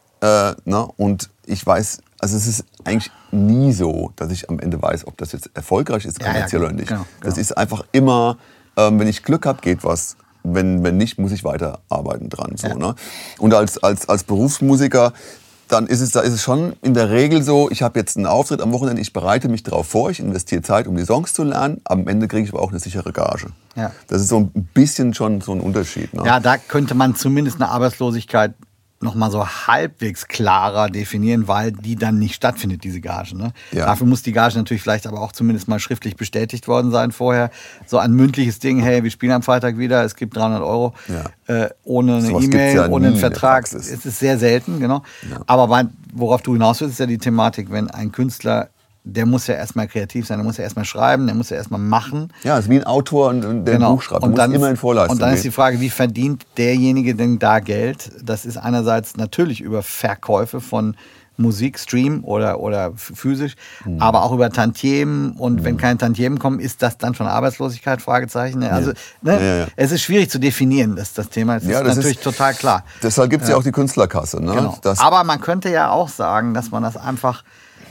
und ich weiß... Also es ist eigentlich nie so, dass ich am Ende weiß, ob das jetzt erfolgreich ist, kommerziell oder nicht. Genau. Das ist einfach immer, wenn ich Glück habe, geht was. Wenn nicht, muss ich weiterarbeiten dran. So, ne? Und als Berufsmusiker, dann ist es schon in der Regel so, ich habe jetzt einen Auftritt am Wochenende, ich bereite mich darauf vor, ich investiere Zeit, um die Songs zu lernen. Am Ende kriege ich aber auch eine sichere Gage. Ja. Das ist so ein bisschen schon so ein Unterschied. Ne? Ja, da könnte man zumindest eine Arbeitslosigkeit noch mal so halbwegs klarer definieren, weil die dann nicht stattfindet, diese Gage. Ne? Ja. Dafür muss die Gage natürlich vielleicht aber auch zumindest mal schriftlich bestätigt worden sein vorher. So ein mündliches Ding, hey, wir spielen am Freitag wieder, es gibt 300 €, ohne eine E-Mail, ohne einen Vertrag. Es ist sehr selten, genau. Ja. Aber worauf du hinaus willst, ist ja die Thematik, wenn ein Künstler, der muss ja erstmal kreativ sein, der muss ja erstmal schreiben, der muss ja erstmal machen. Ja, es ist wie ein Autor, der ein Buch schreibt. Und dann muss immer in Vorleistung Und dann ist die Frage, wie verdient derjenige denn da Geld? Das ist einerseits natürlich über Verkäufe von Musik, Stream oder physisch, aber auch über Tantiemen. Und wenn keine Tantiemen kommen, ist das dann schon Arbeitslosigkeit? Fragezeichen. Also, es ist schwierig zu definieren, das Thema. Das ist natürlich total klar. Deshalb gibt es ja auch die Künstlerkasse. Ne? Genau. Aber man könnte ja auch sagen, dass man das einfach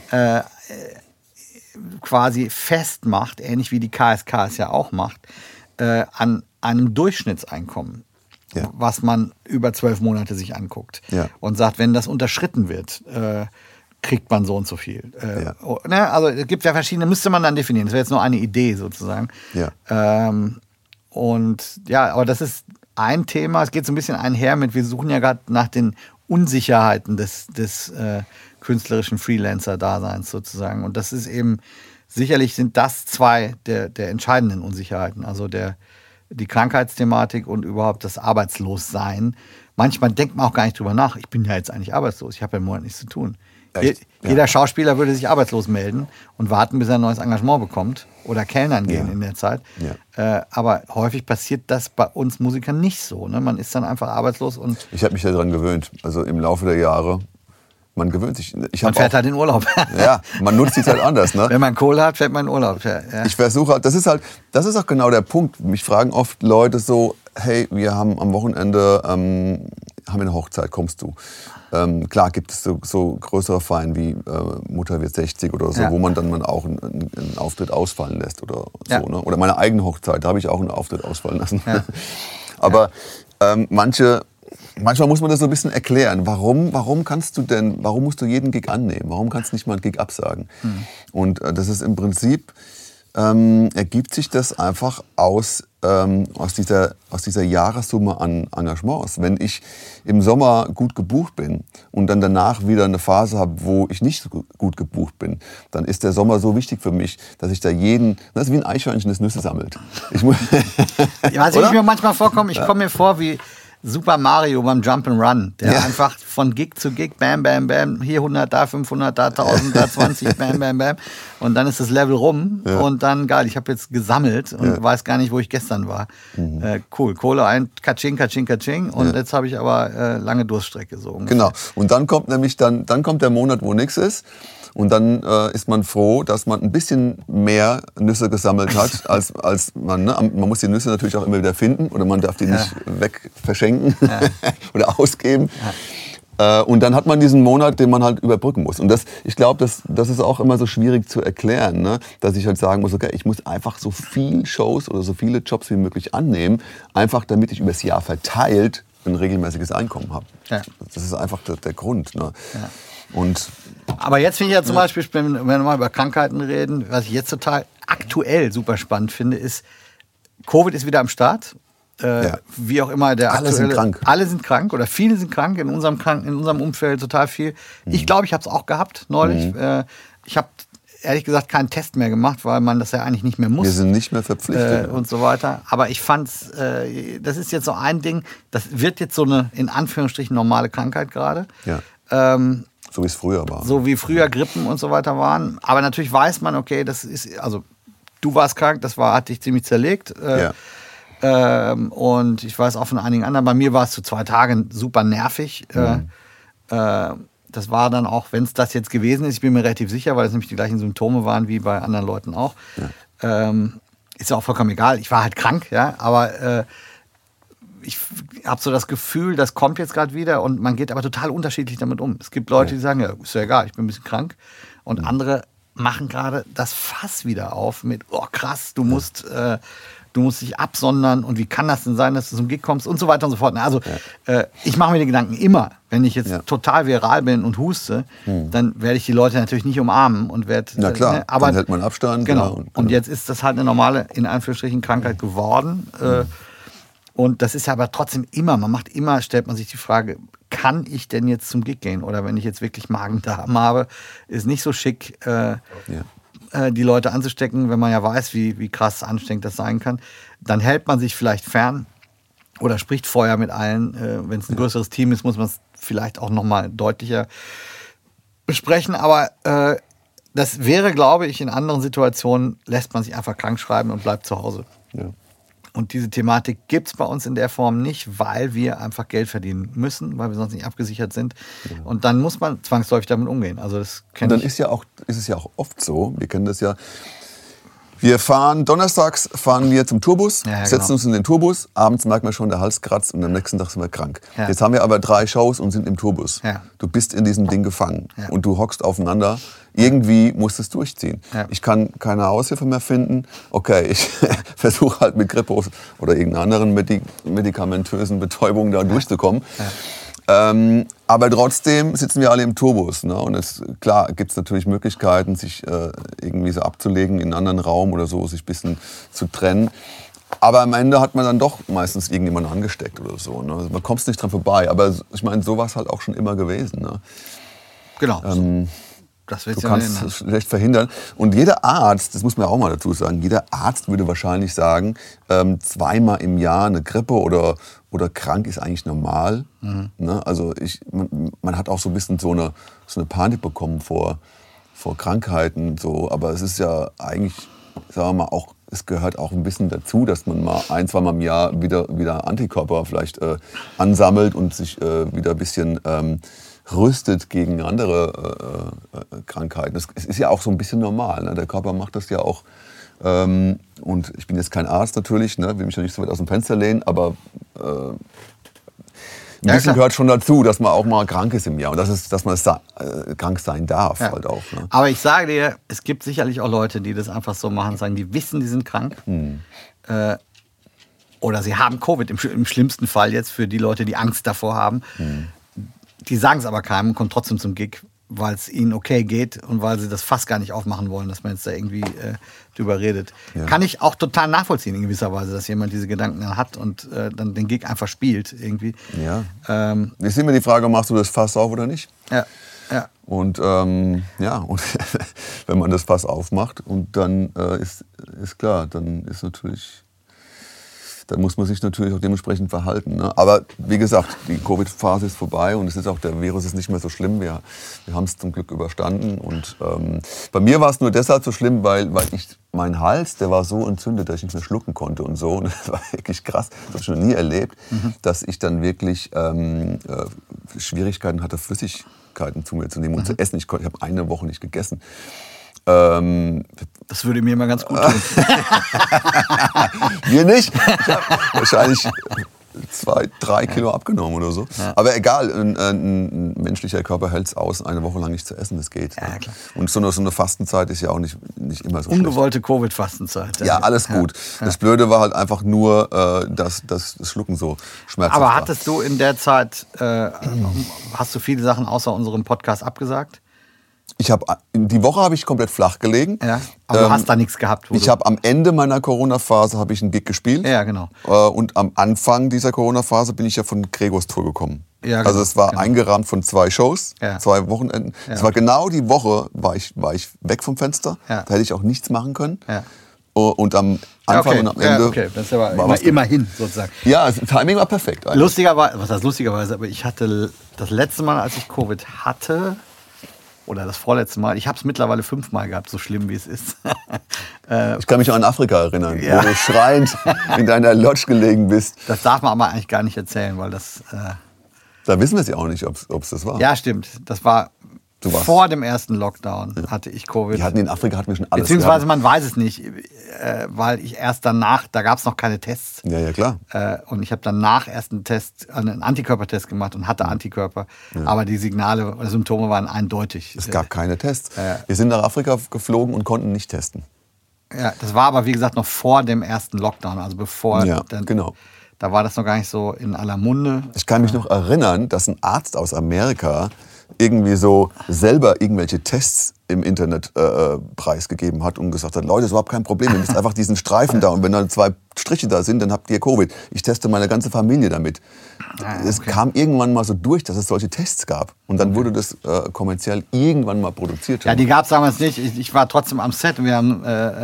quasi festmacht, ähnlich wie die KSK es ja auch macht, an einem Durchschnittseinkommen, was man über 12 Monate sich anguckt und sagt, wenn das unterschritten wird, kriegt man so und so viel. Also es gibt ja verschiedene, müsste man dann definieren. Das wäre jetzt nur eine Idee sozusagen. Ja. Aber das ist ein Thema. Es geht so ein bisschen einher mit, wir suchen ja gerade nach den Unsicherheiten des künstlerischen Freelancer-Daseins sozusagen. Und das ist eben, sicherlich sind das zwei der entscheidenden Unsicherheiten. Also die Krankheitsthematik und überhaupt das Arbeitslossein. Manchmal denkt man auch gar nicht drüber nach. Ich bin ja jetzt eigentlich arbeitslos. Ich habe ja im Monat nichts zu tun. Jeder Schauspieler würde sich arbeitslos melden und warten, bis er ein neues Engagement bekommt oder Kellnern gehen in der Zeit. Ja. Aber häufig passiert das bei uns Musikern nicht so. Ne? Man ist dann einfach arbeitslos. Und ich habe mich daran gewöhnt. Also im Laufe der Jahre. Man gewöhnt sich. Man fährt halt in Urlaub. Ja, man nutzt die Zeit anders. Ne? Wenn man Kohle hat, fährt man in Urlaub. Ja. Ich versuche halt, das ist auch genau der Punkt. Mich fragen oft Leute so, hey, wir haben am Wochenende haben wir eine Hochzeit, kommst du? Klar gibt es so größere Feiern wie Mutter wird 60 oder so, wo man dann mal auch einen Auftritt ausfallen lässt oder so. Ne? Oder meine eigene Hochzeit, da habe ich auch einen Auftritt ausfallen lassen. Ja. Aber manchmal muss man das so ein bisschen erklären. Warum musst du jeden Gig annehmen? Warum kannst du nicht mal einen Gig absagen? Und das ist im Prinzip, ergibt sich das einfach aus dieser Jahressumme an Engagements. Wenn ich im Sommer gut gebucht bin und dann danach wieder eine Phase habe, wo ich nicht so gut gebucht bin, dann ist der Sommer so wichtig für mich, dass ich da das ist wie ein Eichhörnchen, das Nüsse sammelt. Was ich mir manchmal vorkomme, ich komme mir vor wie Super Mario beim Jump'n'Run, der einfach von Gig zu Gig, bam, bam, bam, hier 100, da 500, da 1000, da 20, bam, bam, bam. Und dann ist das Level rum und dann, geil, ich habe jetzt gesammelt und weiß gar nicht, wo ich gestern war. Cool, Kohle ein, katsching, katsching, katsching und jetzt habe ich aber lange Durststrecke so ungefähr. Genau, und dann kommt dann kommt der Monat, wo nichts ist. Und dann ist man froh, dass man ein bisschen mehr Nüsse gesammelt hat, als man. Ne? Man muss die Nüsse natürlich auch immer wieder finden oder man darf die nicht verschenken oder ausgeben. Und dann hat man diesen Monat, den man halt überbrücken muss. Und ich glaube, das ist auch immer so schwierig zu erklären, ne? Dass ich halt sagen muss, okay, ich muss einfach so viele Shows oder so viele Jobs wie möglich annehmen, einfach damit ich übers Jahr verteilt ein regelmäßiges Einkommen habe. Ja. Das ist einfach der Grund. Ne? Ja. Aber jetzt finde ich ja zum Beispiel, wenn wir mal über Krankheiten reden, was ich jetzt total aktuell super spannend finde, ist, Covid ist wieder am Start. Wie auch immer der alle sind krank. Alle sind krank oder viele sind krank, in unserem Umfeld total viel. Ich glaube, ich habe es auch gehabt neulich. Ich habe ehrlich gesagt keinen Test mehr gemacht, weil man das ja eigentlich nicht mehr muss. Wir sind nicht mehr verpflichtet. Und so weiter. Aber ich fand's, das ist jetzt so ein Ding, das wird jetzt so eine, in Anführungsstrichen, normale Krankheit gerade. Ja. So wie es früher war. So wie früher Grippen und so weiter waren. Aber natürlich weiß man, okay, das ist, also du warst krank, hat dich ziemlich zerlegt. Und ich weiß auch von einigen anderen, bei mir war es zu 2 Tagen super nervig. Das war dann auch, wenn es das jetzt gewesen ist, ich bin mir relativ sicher, weil es nämlich die gleichen Symptome waren wie bei anderen Leuten auch. Ja. Ist ja auch vollkommen egal, ich war halt krank, ja, aber ich habe so das Gefühl, das kommt jetzt gerade wieder und man geht aber total unterschiedlich damit um. Es gibt Leute, die sagen, ja, ist ja egal, ich bin ein bisschen krank. Und andere machen gerade das Fass wieder auf mit, oh krass, du musst dich absondern und wie kann das denn sein, dass du zum Gig kommst und so weiter und so fort. Also ich mache mir die Gedanken immer, wenn ich jetzt total viral bin und huste, dann werde ich die Leute natürlich nicht umarmen und werde... Na klar, aber dann hält man Abstand. Genau. Und jetzt ist das halt eine normale, in Anführungsstrichen, Krankheit geworden. Und das ist ja aber trotzdem immer, stellt man sich die Frage, kann ich denn jetzt zum Gig gehen? Oder wenn ich jetzt wirklich Magen-Darm habe, ist nicht so schick, die Leute anzustecken, wenn man ja weiß, wie krass anstrengend das sein kann. Dann hält man sich vielleicht fern oder spricht vorher mit allen. Wenn es ein größeres Team ist, muss man es vielleicht auch noch mal deutlicher besprechen. Aber das wäre, glaube ich, in anderen Situationen, lässt man sich einfach krank schreiben und bleibt zu Hause. Ja. Und diese Thematik gibt es bei uns in der Form nicht, weil wir einfach Geld verdienen müssen, weil wir sonst nicht abgesichert sind. Ja. Und dann muss man zwangsläufig damit umgehen. Also das und dann ist es ja auch oft so, wir kennen das ja, donnerstags fahren wir zum Tourbus, setzen uns in den Tourbus, abends merkt man schon, der Hals kratzt und am nächsten Tag sind wir krank. Ja. Jetzt haben wir aber 3 Shows und sind im Tourbus. Ja. Du bist in diesem Ding gefangen und du hockst aufeinander. Irgendwie musst du es durchziehen. Ja. Ich kann keine Aushilfe mehr finden. Okay, ich versuche halt mit Grippe oder irgendeiner anderen medikamentösen Betäubung da durchzukommen. Ja. Aber trotzdem sitzen wir alle im Tourbus. Ne? Und klar gibt es natürlich Möglichkeiten, sich irgendwie so abzulegen in einen anderen Raum oder so, sich ein bisschen zu trennen. Aber am Ende hat man dann doch meistens irgendjemanden angesteckt oder so. Ne? Also man kommt nicht dran vorbei. Aber ich meine, so war es halt auch schon immer gewesen. Ne? Genau. Du kannst es schlecht verhindern. Und jeder Arzt, das muss man auch mal dazu sagen, jeder Arzt würde wahrscheinlich sagen, 2-mal im Jahr eine Grippe oder krank ist eigentlich normal. Mhm. Ne? Also man hat auch so ein bisschen so eine Panik bekommen vor Krankheiten. So. Aber es ist ja eigentlich, sagen wir mal, auch, es gehört auch ein bisschen dazu, dass man mal 1-2 Mal im Jahr wieder Antikörper vielleicht ansammelt und sich wieder ein bisschen rüstet gegen andere Krankheiten. Es ist ja auch so ein bisschen normal. Ne? Der Körper macht das ja auch. Und ich bin jetzt kein Arzt natürlich, ne? Will mich ja nicht so weit aus dem Fenster lehnen, aber ein bisschen gehört schon dazu, dass man auch mal krank ist im Jahr und dass man krank sein darf. Ja. Halt auch, ne? Aber ich sage dir, es gibt sicherlich auch Leute, die das einfach so machen, sagen, die wissen, die sind krank. Oder sie haben Covid, im schlimmsten Fall jetzt für die Leute, die Angst davor haben. Die sagen es aber keinem und kommen trotzdem zum Gig, weil es ihnen okay geht und weil sie das fast gar nicht aufmachen wollen, dass man jetzt da irgendwie drüber redet. Ja. Kann ich auch total nachvollziehen in gewisser Weise, dass jemand diese Gedanken dann hat und dann den Gig einfach spielt irgendwie. Ja. Jetzt ist immer die Frage, machst du das Fass auf oder nicht? Ja. Ja. Und und wenn man das Fass aufmacht und dann ist klar, dann muss man sich natürlich auch dementsprechend verhalten. Ne? Aber wie gesagt, die Covid-Phase ist vorbei und der Virus ist nicht mehr so schlimm. Wir haben es zum Glück überstanden. Und bei mir war es nur deshalb so schlimm, weil mein Hals, der war so entzündet, dass ich nicht mehr schlucken konnte und so. Und das war wirklich krass. Das habe ich noch nie erlebt, dass ich dann wirklich Schwierigkeiten hatte, Flüssigkeiten zu mir zu nehmen und zu essen. Ich habe 1 Woche nicht gegessen. Das würde mir mal ganz gut tun. Wir nicht. Wahrscheinlich 2-3 Kilo abgenommen oder so. Ja. Aber egal, ein menschlicher Körper hält es aus, eine Woche lang nicht zu essen, das geht. Ja, klar. Und so eine Fastenzeit ist ja auch nicht immer so ungewollte Covid-Fastenzeit. Ja, alles gut. Ja. Das Blöde war halt einfach nur, dass das Schlucken so schmerzhaft war. Aber hattest du in der Zeit, hast du viele Sachen außer unserem Podcast abgesagt? Die Woche habe ich komplett flach gelegen. Ja, aber du hast da nichts gehabt. Ich habe am Ende meiner Corona-Phase habe ich einen Gig gespielt. Ja, genau. Und am Anfang dieser Corona-Phase bin ich ja von Gregors Tour gekommen. Ja, genau, also es war eingerahmt von 2 Shows, 2 Wochenenden. Ja, es war genau die Woche, war ich weg vom Fenster. Ja. Da hätte ich auch nichts machen können. Ja. Und am Anfang und am Ende das ist aber immerhin sozusagen. Ja, das Timing war perfekt. Eigentlich. Lustigerweise, aber ich hatte das letzte Mal, als ich Covid hatte, oder das vorletzte Mal. Ich habe es mittlerweile 5-mal gehabt, so schlimm wie es ist. Ich kann mich auch an Afrika erinnern, wo du schreiend in deiner Lodge gelegen bist. Das darf man aber eigentlich gar nicht erzählen, weil das... Da wissen wir es ja auch nicht, ob es das war. Ja, stimmt. Das war vor dem ersten Lockdown, hatte ich Covid. In Afrika hatten wir schon alles. Beziehungsweise man weiß es nicht, weil ich erst danach, da gab es noch keine Tests. Ja, klar. Und ich habe danach erst einen Antikörpertest gemacht und hatte Antikörper. Ja. Aber die Signale oder Symptome waren eindeutig. Es gab keine Tests. Wir sind nach Afrika geflogen und konnten nicht testen. Ja, das war aber wie gesagt noch vor dem ersten Lockdown, also bevor. Ja, genau. Da war das noch gar nicht so in aller Munde. Ich kann mich noch erinnern, dass ein Arzt aus Amerika irgendwie so selber irgendwelche Tests im Internet preisgegeben hat und gesagt hat, Leute, das ist überhaupt kein Problem, ihr müsst einfach diesen Streifen da und wenn dann 2 Striche da sind, dann habt ihr Covid. Ich teste meine ganze Familie damit. Es kam irgendwann mal so durch, dass es solche Tests gab und dann wurde das kommerziell irgendwann mal produziert. Ja, die gab es damals nicht. Ich war trotzdem am Set. Wir haben,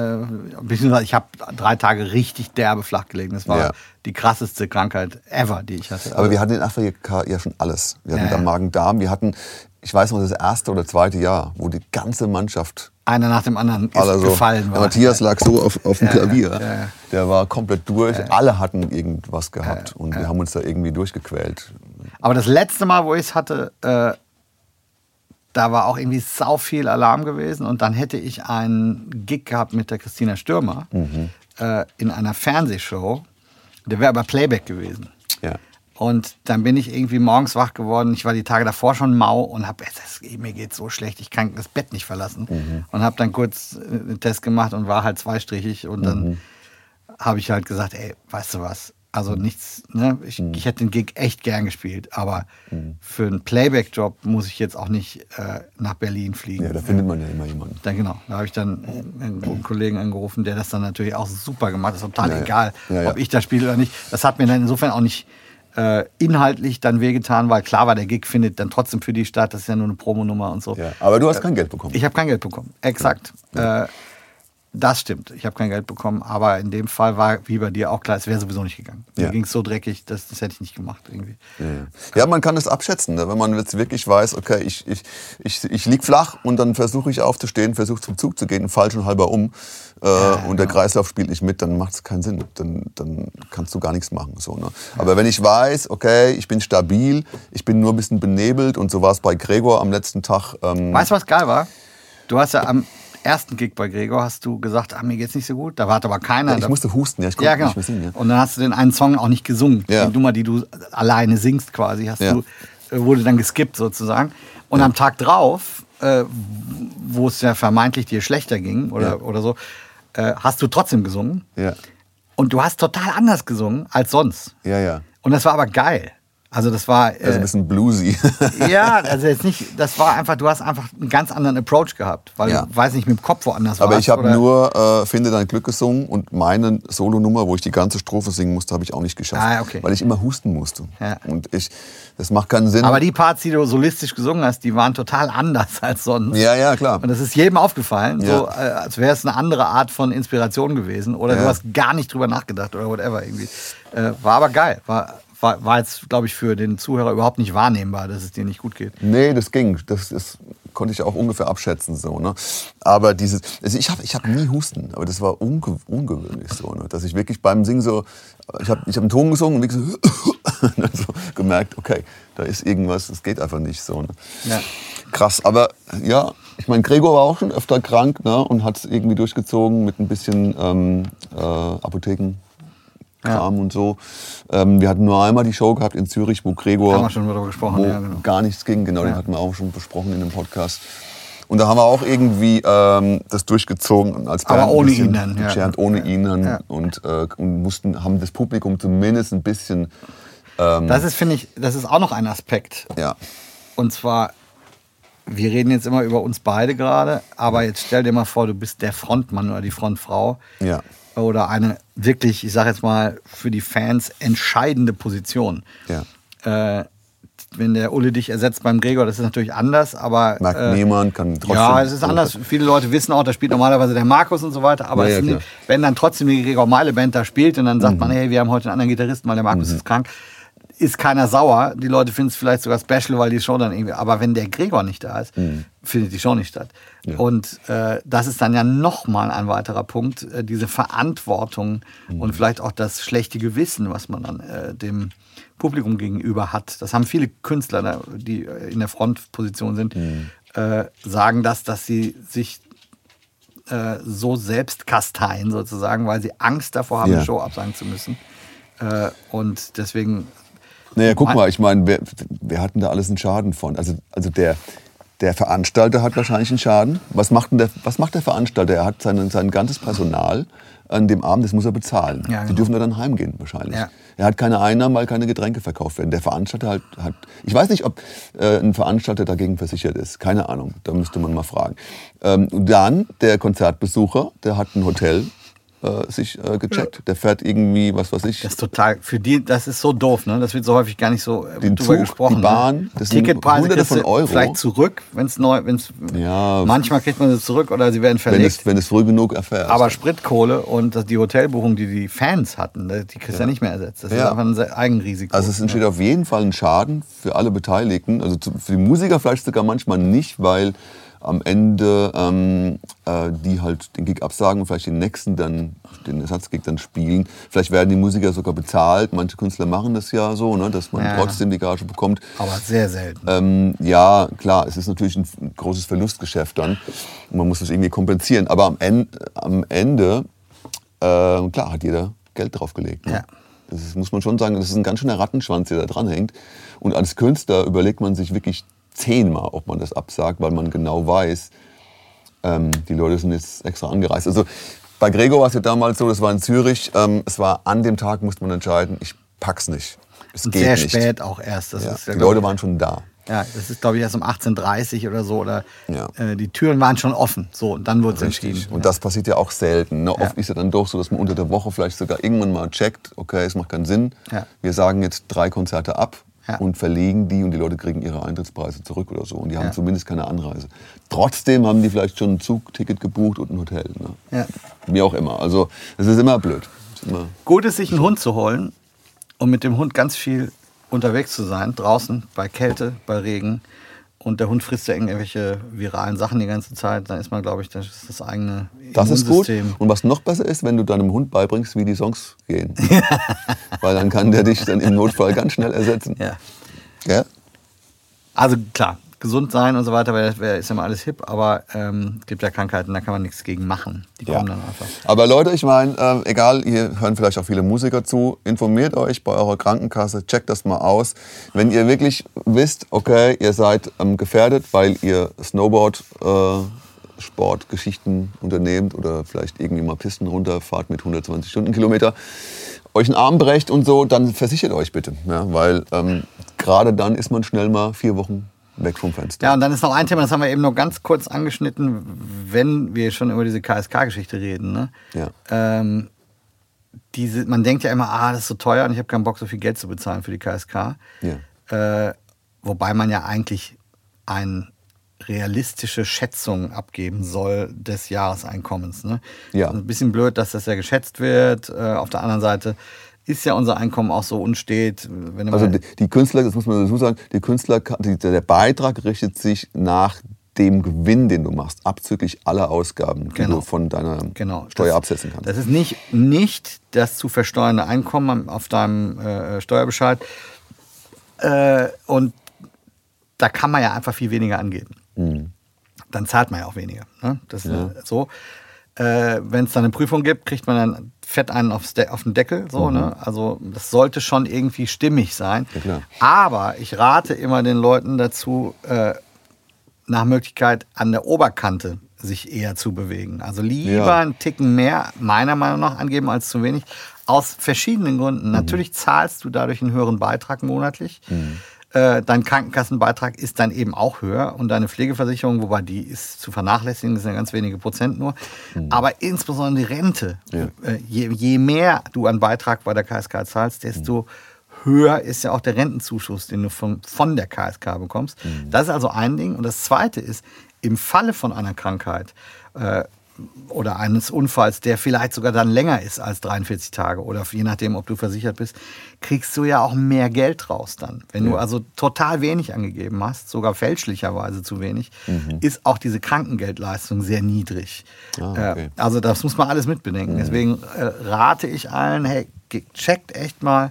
ich habe 3 Tage richtig derbe flach gelegen. Das war die krasseste Krankheit ever, die ich hatte. Aber wir hatten in Afrika ja schon alles. Wir hatten da Magen-Darm, wir hatten, ich weiß noch, das 1. oder 2. Jahr, wo die ganze Mannschaft... Einer nach dem anderen ist gefallen war. Matthias lag so auf dem Klavier. Ja. Der war komplett durch. Ja. Alle hatten irgendwas gehabt. Und wir haben uns da irgendwie durchgequält. Aber das letzte Mal, wo ich es hatte, da war auch irgendwie sau viel Alarm gewesen. Und dann hätte ich einen Gig gehabt mit der Christina Stürmer in einer Fernsehshow. Der wäre aber Playback gewesen. Ja. Und dann bin ich irgendwie morgens wach geworden. Ich war die Tage davor schon mau und habe mir geht's so schlecht, ich kann das Bett nicht verlassen. Und habe dann kurz einen Test gemacht und war halt 2-strichig. Und dann habe ich halt gesagt, ey, weißt du was? Also nichts, ne? Ich hätte den Gig echt gern gespielt, aber für einen Playback-Job muss ich jetzt auch nicht nach Berlin fliegen. Ja, da findet man ja immer jemanden. Dann, genau, da habe ich dann einen guten Kollegen angerufen, der das dann natürlich auch super gemacht hat. Das ist total egal, ob ich da spiele oder nicht. Das hat mir dann insofern auch nicht inhaltlich dann wehgetan, weil klar war, der Gig findet dann trotzdem für die statt. Das ist ja nur eine Promonummer und so. Ja, aber du hast kein Geld bekommen. Ich habe kein Geld bekommen, exakt. Ja. Das stimmt, ich habe kein Geld bekommen, aber in dem Fall war, wie bei dir auch klar, es wäre sowieso nicht gegangen. Mir ging es so dreckig, das hätte ich nicht gemacht irgendwie. Ja, man kann das abschätzen, ne? Wenn man jetzt wirklich weiß, okay, ich lieg flach und dann versuche ich aufzustehen, versuche zum Zug zu gehen, fall schon halber um und der Kreislauf spielt nicht mit, dann macht es keinen Sinn. Dann kannst du gar nichts machen. So, ne? Aber wenn ich weiß, okay, ich bin stabil, ich bin nur ein bisschen benebelt und so war es bei Gregor am letzten Tag. Weißt du, was geil war? Du hast ja am ersten Gig bei Gregor hast du gesagt, mir geht's nicht so gut. Da war aber keiner. Ich musste husten, ich konnte nicht mehr singen. Ja. Und dann hast du den einen Song auch nicht gesungen. Die Nummer, die du alleine singst quasi, wurde dann geskippt sozusagen. Und am Tag drauf, wo es ja vermeintlich dir schlechter ging oder so, hast du trotzdem gesungen. Ja. Und du hast total anders gesungen als sonst. Ja. Und das war aber geil. Also das war... Also ein bisschen bluesy. Ja, also jetzt nicht, das war einfach, du hast einfach einen ganz anderen Approach gehabt, weil du, weiß nicht, mit dem Kopf woanders warst. Aber ich habe nur Finde dein Glück gesungen und meine Solonummer, wo ich die ganze Strophe singen musste, habe ich auch nicht geschafft, weil ich immer husten musste. Ja. Und das macht keinen Sinn. Aber die Parts, die du solistisch gesungen hast, die waren total anders als sonst. Ja, klar. Und das ist jedem aufgefallen, so, als wäre es eine andere Art von Inspiration gewesen oder du hast gar nicht drüber nachgedacht oder whatever irgendwie. War aber geil, war jetzt, glaube ich, für den Zuhörer überhaupt nicht wahrnehmbar, dass es dir nicht gut geht. Nee, das ging. Das konnte ich auch ungefähr abschätzen. So, ne? Aber ich hab nie Husten, aber das war ungewöhnlich so, ne? Dass ich wirklich beim Singen so, ich hab einen Ton gesungen und wirklich so, und dann so gemerkt, okay, da ist irgendwas, das geht einfach nicht so. Ne? Ja. Krass, aber ja, ich meine, Gregor war auch schon öfter krank, ne? Und hat es irgendwie durchgezogen mit ein bisschen Kram und so. Wir hatten nur einmal die Show gehabt in Zürich, wo Gregor, Haben wir schon darüber gesprochen, wo ja, genau. gar nichts ging. Genau, den hatten wir auch schon besprochen in dem Podcast. Und da haben wir auch irgendwie das durchgezogen als Band. Aber ohne ein bisschen ihn dann, ja. gechant, ohne ihn dann. Ja. Und haben das Publikum zumindest ein bisschen... Das ist, finde ich, das ist auch noch ein Aspekt. ja. Und zwar, wir reden jetzt immer über uns beide gerade, aber jetzt stell dir mal vor, du bist der Frontmann oder die Frontfrau. Ja. Oder eine wirklich, ich sage jetzt mal, für die Fans entscheidende Position. Ja. Wenn der Ulle dich ersetzt beim Gregor, das ist natürlich anders, aber... Merkt niemand, kann trotzdem... Ja, es ist anders. Viele Leute wissen auch, da spielt normalerweise der Markus und so weiter, aber Ja, es ist klar. nicht, wenn dann trotzdem die Gregor Meile Band da spielt und dann sagt man, hey, wir haben heute einen anderen Gitarristen, weil der Markus ist krank, ist keiner sauer. Die Leute finden es vielleicht sogar special, weil die Show dann irgendwie... Aber wenn der Gregor nicht da ist, findet die Show nicht statt. Ja. Und das ist dann ja nochmal ein weiterer Punkt, diese Verantwortung und vielleicht auch das schlechte Gewissen, was man dann dem Publikum gegenüber hat. Das haben viele Künstler, die in der Frontposition sind, sagen das, dass sie sich so selbst kasteien sozusagen, weil sie Angst davor haben, Ja. eine Show absagen zu müssen. Und deswegen... Naja, guck mal, ich meine, wer hat denn da alles einen Schaden von? Also der Veranstalter hat wahrscheinlich einen Schaden. Was macht der Veranstalter? Er hat sein ganzes Personal an dem Abend, das muss er bezahlen. Ja, genau. Die dürfen dann heimgehen wahrscheinlich. Ja. Er hat keine Einnahmen, weil keine Getränke verkauft werden. Der Veranstalter hat ich weiß nicht, ob ein Veranstalter dagegen versichert ist. Keine Ahnung, da müsste man mal fragen. Und dann der Konzertbesucher, der hat ein Hotel sich gecheckt. Der fährt irgendwie, was weiß ich, Das ist total, für die, das ist so doof, ne? Das wird so häufig gar nicht so Den drüber Zug, gesprochen. die Bahn, ne? das sind Ticketpreise Hunderte kriegst du von Euro. vielleicht zurück, Ja. manchmal kriegt man sie zurück oder sie werden verlegt. wenn es früh genug erfährst. Aber Spritkohle und die Hotelbuchung, die Fans hatten, die kriegst du ja nicht mehr ersetzt. Das ist Ja. einfach ein Eigenrisiko. Also es entsteht auf jeden Fall ein Schaden für alle Beteiligten. Also für die Musiker vielleicht sogar manchmal nicht, weil am Ende die halt den Gig absagen und vielleicht den nächsten dann, den Ersatzgig dann spielen. Vielleicht werden die Musiker sogar bezahlt. Manche Künstler machen das ja so, ne, dass man Ja. trotzdem die Gage bekommt. Aber sehr selten. Ja, klar, es ist natürlich ein großes Verlustgeschäft dann. Und man muss das irgendwie kompensieren. Aber am Ende klar, hat jeder Geld draufgelegt. Ne? Ja. Muss man schon sagen, das ist ein ganz schöner Rattenschwanz, der da dran hängt. Und als Künstler überlegt man sich wirklich 10-mal, ob man das absagt, weil man genau weiß, die Leute sind jetzt extra angereist. Also bei Gregor war es ja damals so, das war in Zürich, es war an dem Tag, musste man entscheiden, ich pack's nicht. Es Und geht sehr nicht. spät auch erst. Das Ja, ist ja, die Leute waren schon da. ja, das ist, glaube ich, erst um 18:30 oder so. Oder Ja. die Türen waren schon offen. So, und dann wurde es entschieden. Richtig. Und das passiert ja auch selten. Ne? Ja. Oft ist ja dann doch so, dass man unter der Woche vielleicht sogar irgendwann mal checkt, okay, es macht keinen Sinn. Ja. Wir sagen jetzt 3 Konzerte ab Ja. und verlegen die und die Leute kriegen ihre Eintrittspreise zurück oder so. Und die haben Ja. zumindest keine Anreise. Trotzdem haben die vielleicht schon ein Zugticket gebucht und ein Hotel. Ne? Ja. Wie auch immer. Also es ist immer blöd. Es ist immer Gut ist, sich einen Hund zu holen und mit dem Hund ganz viel unterwegs zu sein, draußen, bei Kälte, bei Regen. Und der Hund frisst ja irgendwelche viralen Sachen die ganze Zeit. Dann ist man, glaube ich, das ist das eigene Das ist gut. Immunsystem. Und was noch besser ist, wenn du deinem Hund beibringst, wie die Songs gehen. Weil dann kann der dich dann im Notfall ganz schnell ersetzen. Ja. Ja? Also klar, gesund sein und so weiter, weil ist ja immer alles hip, aber es gibt ja Krankheiten, da kann man nichts gegen machen. Die kommen dann einfach. Aber Leute, ich meine, egal, hier hören vielleicht auch viele Musiker zu, informiert euch bei eurer Krankenkasse, checkt das mal aus. Wenn ihr wirklich wisst, okay, ihr seid gefährdet, weil ihr Snowboard, Sportgeschichten unternehmt oder vielleicht irgendwie mal Pisten runterfahrt mit 120 Stundenkilometer, euch einen Arm brecht und so, dann versichert euch bitte. Ja, weil gerade dann ist man schnell mal 4 Wochen weg vom Fenster. Ja, und dann ist noch ein Thema, das haben wir eben noch ganz kurz angeschnitten, wenn wir schon über diese KSK-Geschichte reden. Ne? Ja. Man denkt ja immer, das ist so teuer und ich habe keinen Bock, so viel Geld zu bezahlen für die KSK. Ja. Wobei man ja eigentlich eine realistische Schätzung abgeben soll des Jahreseinkommens. Ne? Ja. Ein bisschen blöd, dass das ja geschätzt wird. Auf der anderen Seite ist ja unser Einkommen auch so unstet. Wenn du Also mal- die Künstler, das muss man dazu sagen, die Künstler, der Beitrag richtet sich nach dem Gewinn, den du machst, abzüglich aller Ausgaben, die Genau. du von deiner Genau. Steuer absetzen kannst. Das ist nicht das zu versteuernde Einkommen auf deinem Steuerbescheid. Und da kann man ja einfach viel weniger angeben. Dann zahlt man ja auch weniger. Ne? Das ist so. Wenn es dann eine Prüfung gibt, kriegt man dann fett einen auf den Deckel. So, ne? Also das sollte schon irgendwie stimmig sein. Ja, klar. Aber ich rate immer den Leuten dazu, nach Möglichkeit an der Oberkante sich eher zu bewegen. Also lieber einen Ticken mehr, meiner Meinung nach, angeben als zu wenig. Aus verschiedenen Gründen. Natürlich zahlst du dadurch einen höheren Beitrag monatlich. Dein Krankenkassenbeitrag ist dann eben auch höher und deine Pflegeversicherung, wobei die ist zu vernachlässigen, das sind ja ganz wenige Prozent nur. Aber insbesondere die Rente. Je mehr du an Beitrag bei der KSK zahlst, desto höher ist ja auch der Rentenzuschuss, den du von der KSK bekommst. Das ist also ein Ding. Und das Zweite ist, im Falle von einer Krankheit oder eines Unfalls, der vielleicht sogar dann länger ist als 43 Tage oder je nachdem, ob du versichert bist, kriegst du ja auch mehr Geld raus dann. Wenn du also total wenig angegeben hast, sogar fälschlicherweise zu wenig, ist auch diese Krankengeldleistung sehr niedrig. Okay. Also das muss man alles mitbedenken. Deswegen rate ich allen, hey, checkt echt mal,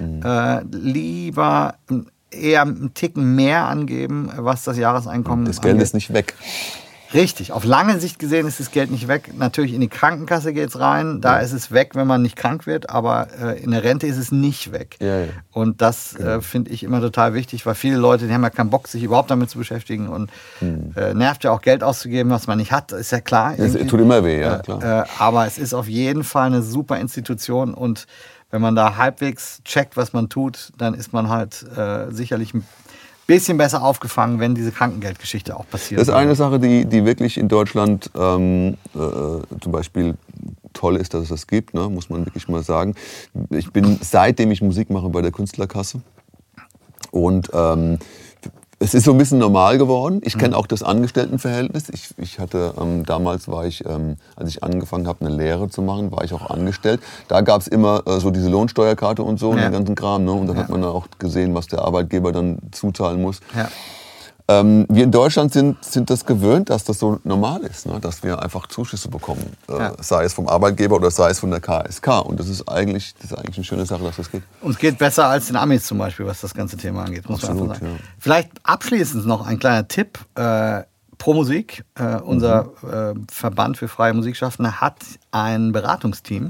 lieber eher einen Ticken mehr angeben, was das Jahreseinkommen Das Geld ist nicht weg. Richtig, auf lange Sicht gesehen ist das Geld nicht weg. Natürlich in die Krankenkasse geht es rein, da ist es weg, wenn man nicht krank wird, aber in der Rente ist es nicht weg. Und das finde ich immer total wichtig, weil viele Leute, die haben ja keinen Bock, sich überhaupt damit zu beschäftigen und nervt ja auch Geld auszugeben, was man nicht hat, ist ja klar. Es tut immer weh, ja klar. Aber es ist auf jeden Fall eine super Institution und wenn man da halbwegs checkt, was man tut, dann ist man halt sicherlich ein bisschen besser aufgefangen, wenn diese Krankengeldgeschichte auch passiert. Das ist eine Sache, die wirklich in Deutschland zum Beispiel toll ist, dass es das gibt, ne? Muss man wirklich mal sagen. Ich bin, seitdem ich Musik mache, bei der Künstlerkasse und es ist so ein bisschen normal geworden. Ich kenne auch das Angestelltenverhältnis. Ich hatte damals als ich angefangen habe, eine Lehre zu machen, war ich auch angestellt. Da gab es immer so diese Lohnsteuerkarte und so, und den ganzen Kram. Ne? Und dann hat man dann auch gesehen, was der Arbeitgeber dann zuzahlen muss. Wir in Deutschland sind das gewöhnt, dass das so normal ist, ne? Dass wir einfach Zuschüsse bekommen, sei es vom Arbeitgeber oder sei es von der KSK. Und das ist eigentlich eine schöne Sache, dass das geht. Und es geht besser als den Amis zum Beispiel, was das ganze Thema angeht, muss man einfach sagen. Ja. Vielleicht abschließend noch ein kleiner Tipp. ProMusik, unser Verband für freie Musikschaffende, hat ein Beratungsteam.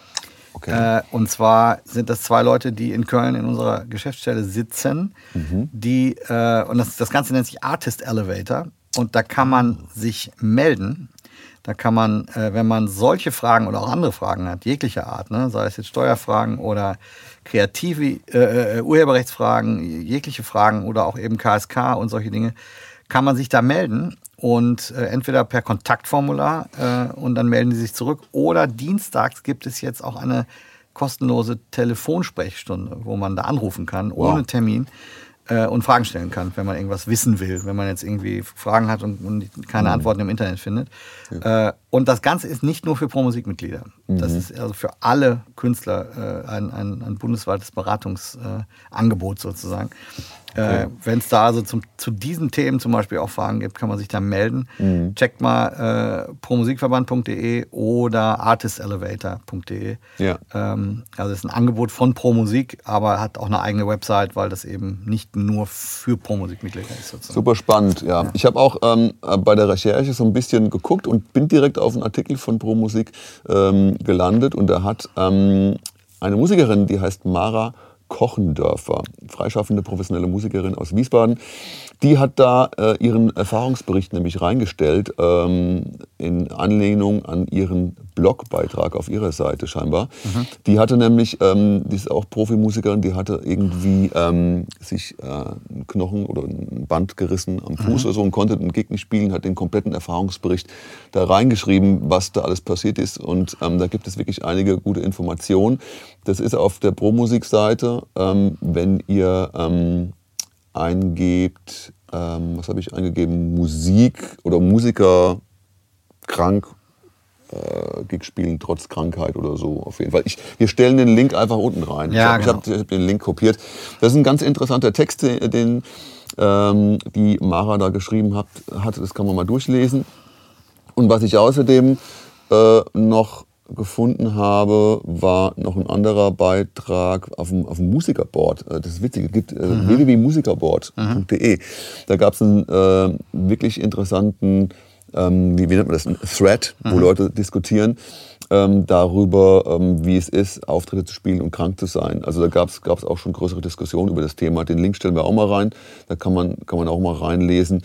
Okay. Und zwar sind das 2 Leute, die in Köln in unserer Geschäftsstelle sitzen. Die, und das Ganze nennt sich Artist Elevator. Und da kann man sich melden. Da kann man, wenn man solche Fragen oder auch andere Fragen hat, jeglicher Art, ne, sei es jetzt Steuerfragen oder kreative Urheberrechtsfragen, jegliche Fragen oder auch eben KSK und solche Dinge, kann man sich da melden. Und entweder per Kontaktformular und dann melden die sich zurück. Oder dienstags gibt es jetzt auch eine kostenlose Telefonsprechstunde, wo man da anrufen kann, ohne Termin und Fragen stellen kann, wenn man irgendwas wissen will. Wenn man jetzt irgendwie Fragen hat und keine Antworten im Internet findet. Und das Ganze ist nicht nur für ProMusik-Mitglieder. Das ist also für alle Künstler ein bundesweites Beratungsangebot sozusagen. Okay. Wenn es da also zu diesen Themen zum Beispiel auch Fragen gibt, kann man sich da melden. Checkt mal promusikverband.de oder artistelevator.de. Also das ist ein Angebot von ProMusik, aber hat auch eine eigene Website, weil das eben nicht nur für ProMusik-Mitglieder ist. Sozusagen. Super spannend, ja. Ich habe auch bei der Recherche so ein bisschen geguckt und bin direkt auf einen Artikel von ProMusik gelandet. Und da hat eine Musikerin, die heißt Mara Kochendörfer, freischaffende professionelle Musikerin aus Wiesbaden, die hat da ihren Erfahrungsbericht nämlich reingestellt, in Anlehnung an ihren Blogbeitrag auf ihrer Seite scheinbar. Die hatte nämlich, die ist auch Profimusikerin, die hatte irgendwie sich einen Knochen oder ein Band gerissen am Fuß oder so und konnte den Gig nicht spielen, hat den kompletten Erfahrungsbericht da reingeschrieben, was da alles passiert ist. Und da gibt es wirklich einige gute Informationen. Das ist auf der ProMusik-Seite. Wenn ihr eingebt, was habe ich eingegeben, Musik oder Musiker krank, Gig spielen trotz Krankheit oder so, auf jeden Fall. Wir stellen den Link einfach unten rein. Ja, ich hab den Link kopiert. Das ist ein ganz interessanter Text, den die Mara da geschrieben hat. Das kann man mal durchlesen. Und was ich außerdem noch gefunden habe, war noch ein anderer Beitrag auf dem Musikerboard. Das ist witzig, es gibt www.musikerboard.de. Da gab es einen wirklich interessanten, wie nennt man das, ein Thread, wo Leute diskutieren, darüber, wie es ist, Auftritte zu spielen und krank zu sein. Also da gab es auch schon größere Diskussionen über das Thema. Den Link stellen wir auch mal rein, da kann man auch mal reinlesen.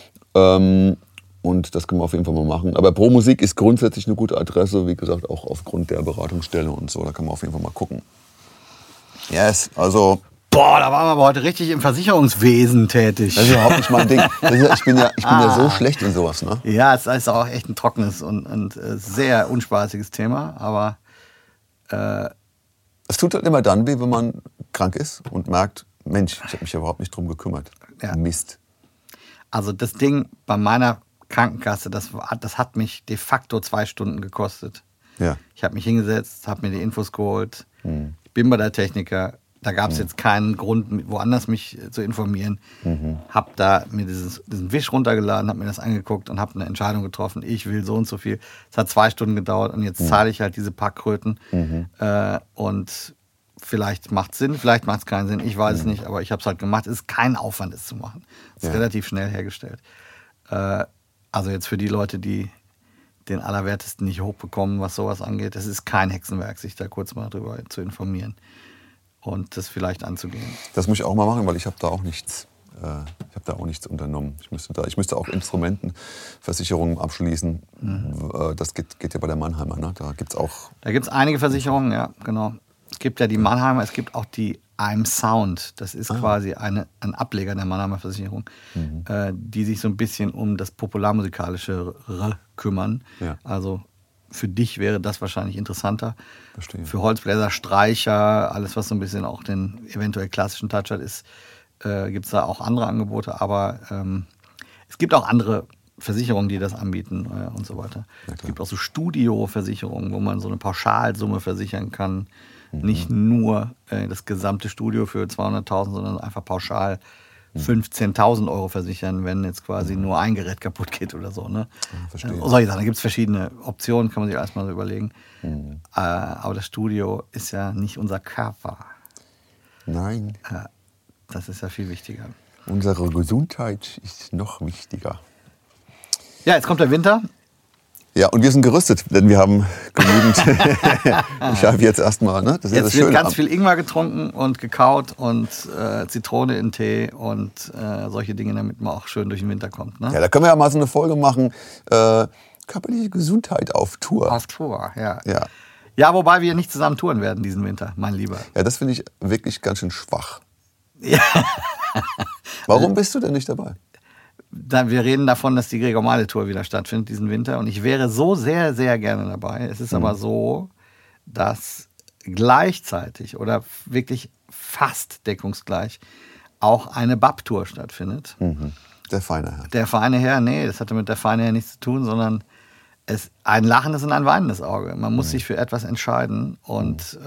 Und das können wir auf jeden Fall mal machen. Aber Pro Musik ist grundsätzlich eine gute Adresse, wie gesagt, auch aufgrund der Beratungsstelle und so. Da kann man auf jeden Fall mal gucken. Yes, also... Boah, da waren wir aber heute richtig im Versicherungswesen tätig. Das ist überhaupt nicht mein Ding. Ich bin ja so schlecht in sowas, ne? Ja, es ist auch echt ein trockenes und sehr unspaßiges Thema, aber... Es tut halt immer dann weh, wenn man krank ist und merkt, Mensch, ich habe mich ja überhaupt nicht drum gekümmert. Ja. Mist. Also das Ding bei meiner Krankenkasse, das hat mich de facto 2 Stunden gekostet. Ja. Ich habe mich hingesetzt, habe mir die Infos geholt, bin bei der Techniker. Da gab es jetzt keinen Grund, woanders mich zu informieren. Habe da mir diesen Wisch runtergeladen, habe mir das angeguckt und habe eine Entscheidung getroffen. Ich will so und so viel. Es hat 2 Stunden gedauert und jetzt zahle ich halt diese paar Kröten. Und vielleicht macht es Sinn, vielleicht macht es keinen Sinn. Ich weiß es nicht, aber ich habe es halt gemacht. Es ist kein Aufwand, es zu machen. Es ist relativ schnell hergestellt. Also jetzt für die Leute, die den Allerwertesten nicht hochbekommen, was sowas angeht. Es ist kein Hexenwerk, sich da kurz mal drüber zu informieren. Und das vielleicht anzugehen. Das muss ich auch mal machen, weil ich habe da auch nichts. Ich habe da auch nichts unternommen. Ich müsste auch Instrumentenversicherungen abschließen. Das geht ja bei der Mannheimer. Ne? Da gibt es einige Versicherungen, ja, genau. Es gibt ja die Mannheimer, es gibt auch die I'm Sound. Das ist quasi ein Ableger der Mannheimer Versicherung, die sich so ein bisschen um das Popularmusikalische kümmern. Ja. Also für dich wäre das wahrscheinlich interessanter. Verstehe. Für Holzbläser, Streicher, alles, was so ein bisschen auch den eventuell klassischen Touch hat, gibt es da auch andere Angebote. Aber es gibt auch andere Versicherungen, die das anbieten und so weiter. Ja, es gibt auch so Studioversicherungen, wo man so eine Pauschalsumme versichern kann. Nicht nur das gesamte Studio für 200.000, sondern einfach pauschal 15.000 Euro versichern, wenn jetzt quasi nur ein Gerät kaputt geht oder so. Ne? Verstehe. Solche Sachen. Da gibt es verschiedene Optionen, kann man sich erstmal so überlegen. Aber das Studio ist ja nicht unser Körper. Nein. Das ist ja viel wichtiger. Unsere Gesundheit ist noch wichtiger. Ja, jetzt kommt der Winter. Ja, und wir sind gerüstet, denn wir haben genügend. Ich habe jetzt erstmal, ne? Das ist jetzt wird ganz viel Ingwer getrunken und gekaut und Zitrone in Tee und solche Dinge, damit man auch schön durch den Winter kommt. Ne? Ja, da können wir ja mal so eine Folge machen. Körperliche Gesundheit auf Tour. Auf Tour, ja. Ja, wobei wir nicht zusammen touren werden diesen Winter, mein Lieber. Ja, das finde ich wirklich ganz schön schwach. Ja. Warum bist du denn nicht dabei? Wir reden davon, dass die Gregor Meile Tour wieder stattfindet diesen Winter und ich wäre so sehr, sehr gerne dabei. Es ist aber so, dass gleichzeitig oder wirklich fast deckungsgleich auch eine BAP-Tour stattfindet. Der feine Herr. Der feine Herr, nee, das hatte mit der feine Herr nichts zu tun, sondern ein lachendes und ein weinendes Auge. Man muss sich für etwas entscheiden und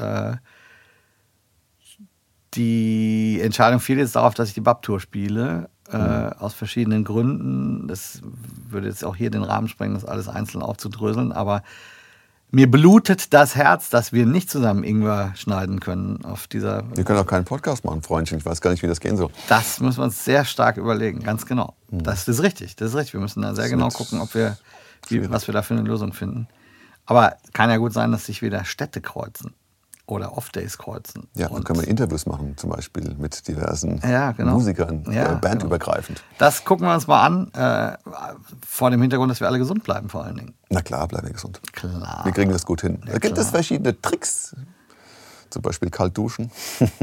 die Entscheidung fiel jetzt darauf, dass ich die BAP-Tour spiele. Aus verschiedenen Gründen. Das würde jetzt auch hier den Rahmen sprengen, das alles einzeln aufzudröseln. Aber mir blutet das Herz, dass wir nicht zusammen Ingwer schneiden können auf dieser... Wir können auch keinen Podcast machen, Freundchen. Ich weiß gar nicht, wie das gehen soll. Das müssen wir uns sehr stark überlegen, ganz genau. Das ist richtig. Wir müssen da sehr genau gucken, was wir da für eine Lösung finden. Aber kann ja gut sein, dass sich wieder Städte kreuzen. Oder Off-Days kreuzen. Ja, dann können wir Interviews machen, zum Beispiel mit diversen Musikern, bandübergreifend. Das gucken wir uns mal an, vor dem Hintergrund, dass wir alle gesund bleiben vor allen Dingen. Na klar, bleiben wir gesund. Klar. Wir kriegen das gut hin. Da gibt es verschiedene Tricks, zum Beispiel kalt duschen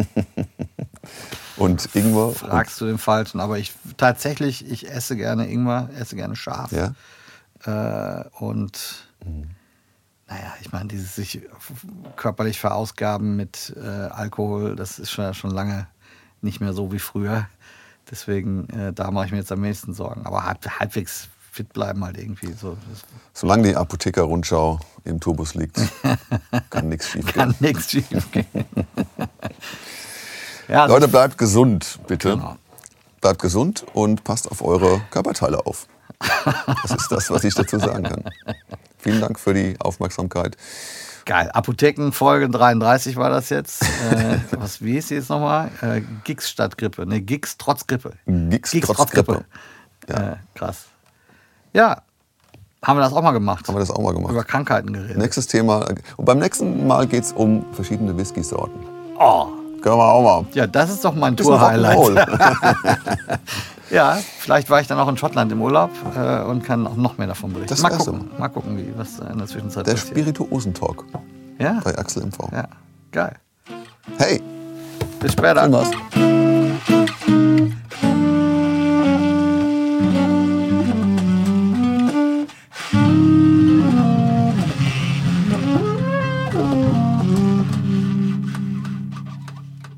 und Ingwer. Fragst du den Falschen, aber ich esse gerne Ingwer, esse gerne scharf. Ja? Naja, ich meine, dieses sich körperlich verausgaben mit Alkohol, das ist schon lange nicht mehr so wie früher. Deswegen, da mache ich mir jetzt am meisten Sorgen. Aber halbwegs fit bleiben halt irgendwie. So. Solange die Apotheker-Rundschau im Tourbus liegt, kann nichts schief gehen. Ja, Leute, bleibt gesund, bitte. Genau. Bleibt gesund und passt auf eure Körperteile auf. Das ist das, was ich dazu sagen kann. Vielen Dank für die Aufmerksamkeit. Geil. Apotheken-Folge 33 war das jetzt. Wie hieß die jetzt nochmal? Gigs statt Grippe. Ne, Gigs trotz Grippe. Gigs trotz Grippe. Ja. Krass. Ja, Haben wir das auch mal gemacht? Haben wir das auch mal gemacht. Über Krankheiten geredet. Nächstes Thema. Und beim nächsten Mal geht es um verschiedene Whisky-Sorten. Oh. Können wir auch mal. Ja, das ist doch mein Bisschen Tour-Highlight. Rock'n'Roll. Ja, vielleicht war ich dann auch in Schottland im Urlaub und kann auch noch mehr davon berichten. Das Mal wär's gucken, mal gucken, was in der Zwischenzeit Der passiert. Spirituosen-Talk Ja, bei Axel MV. ja, geil. Hey, Bis später. schön war's.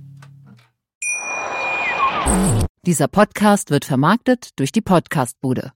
Dieser Podcast wird vermarktet durch die Podcastbude.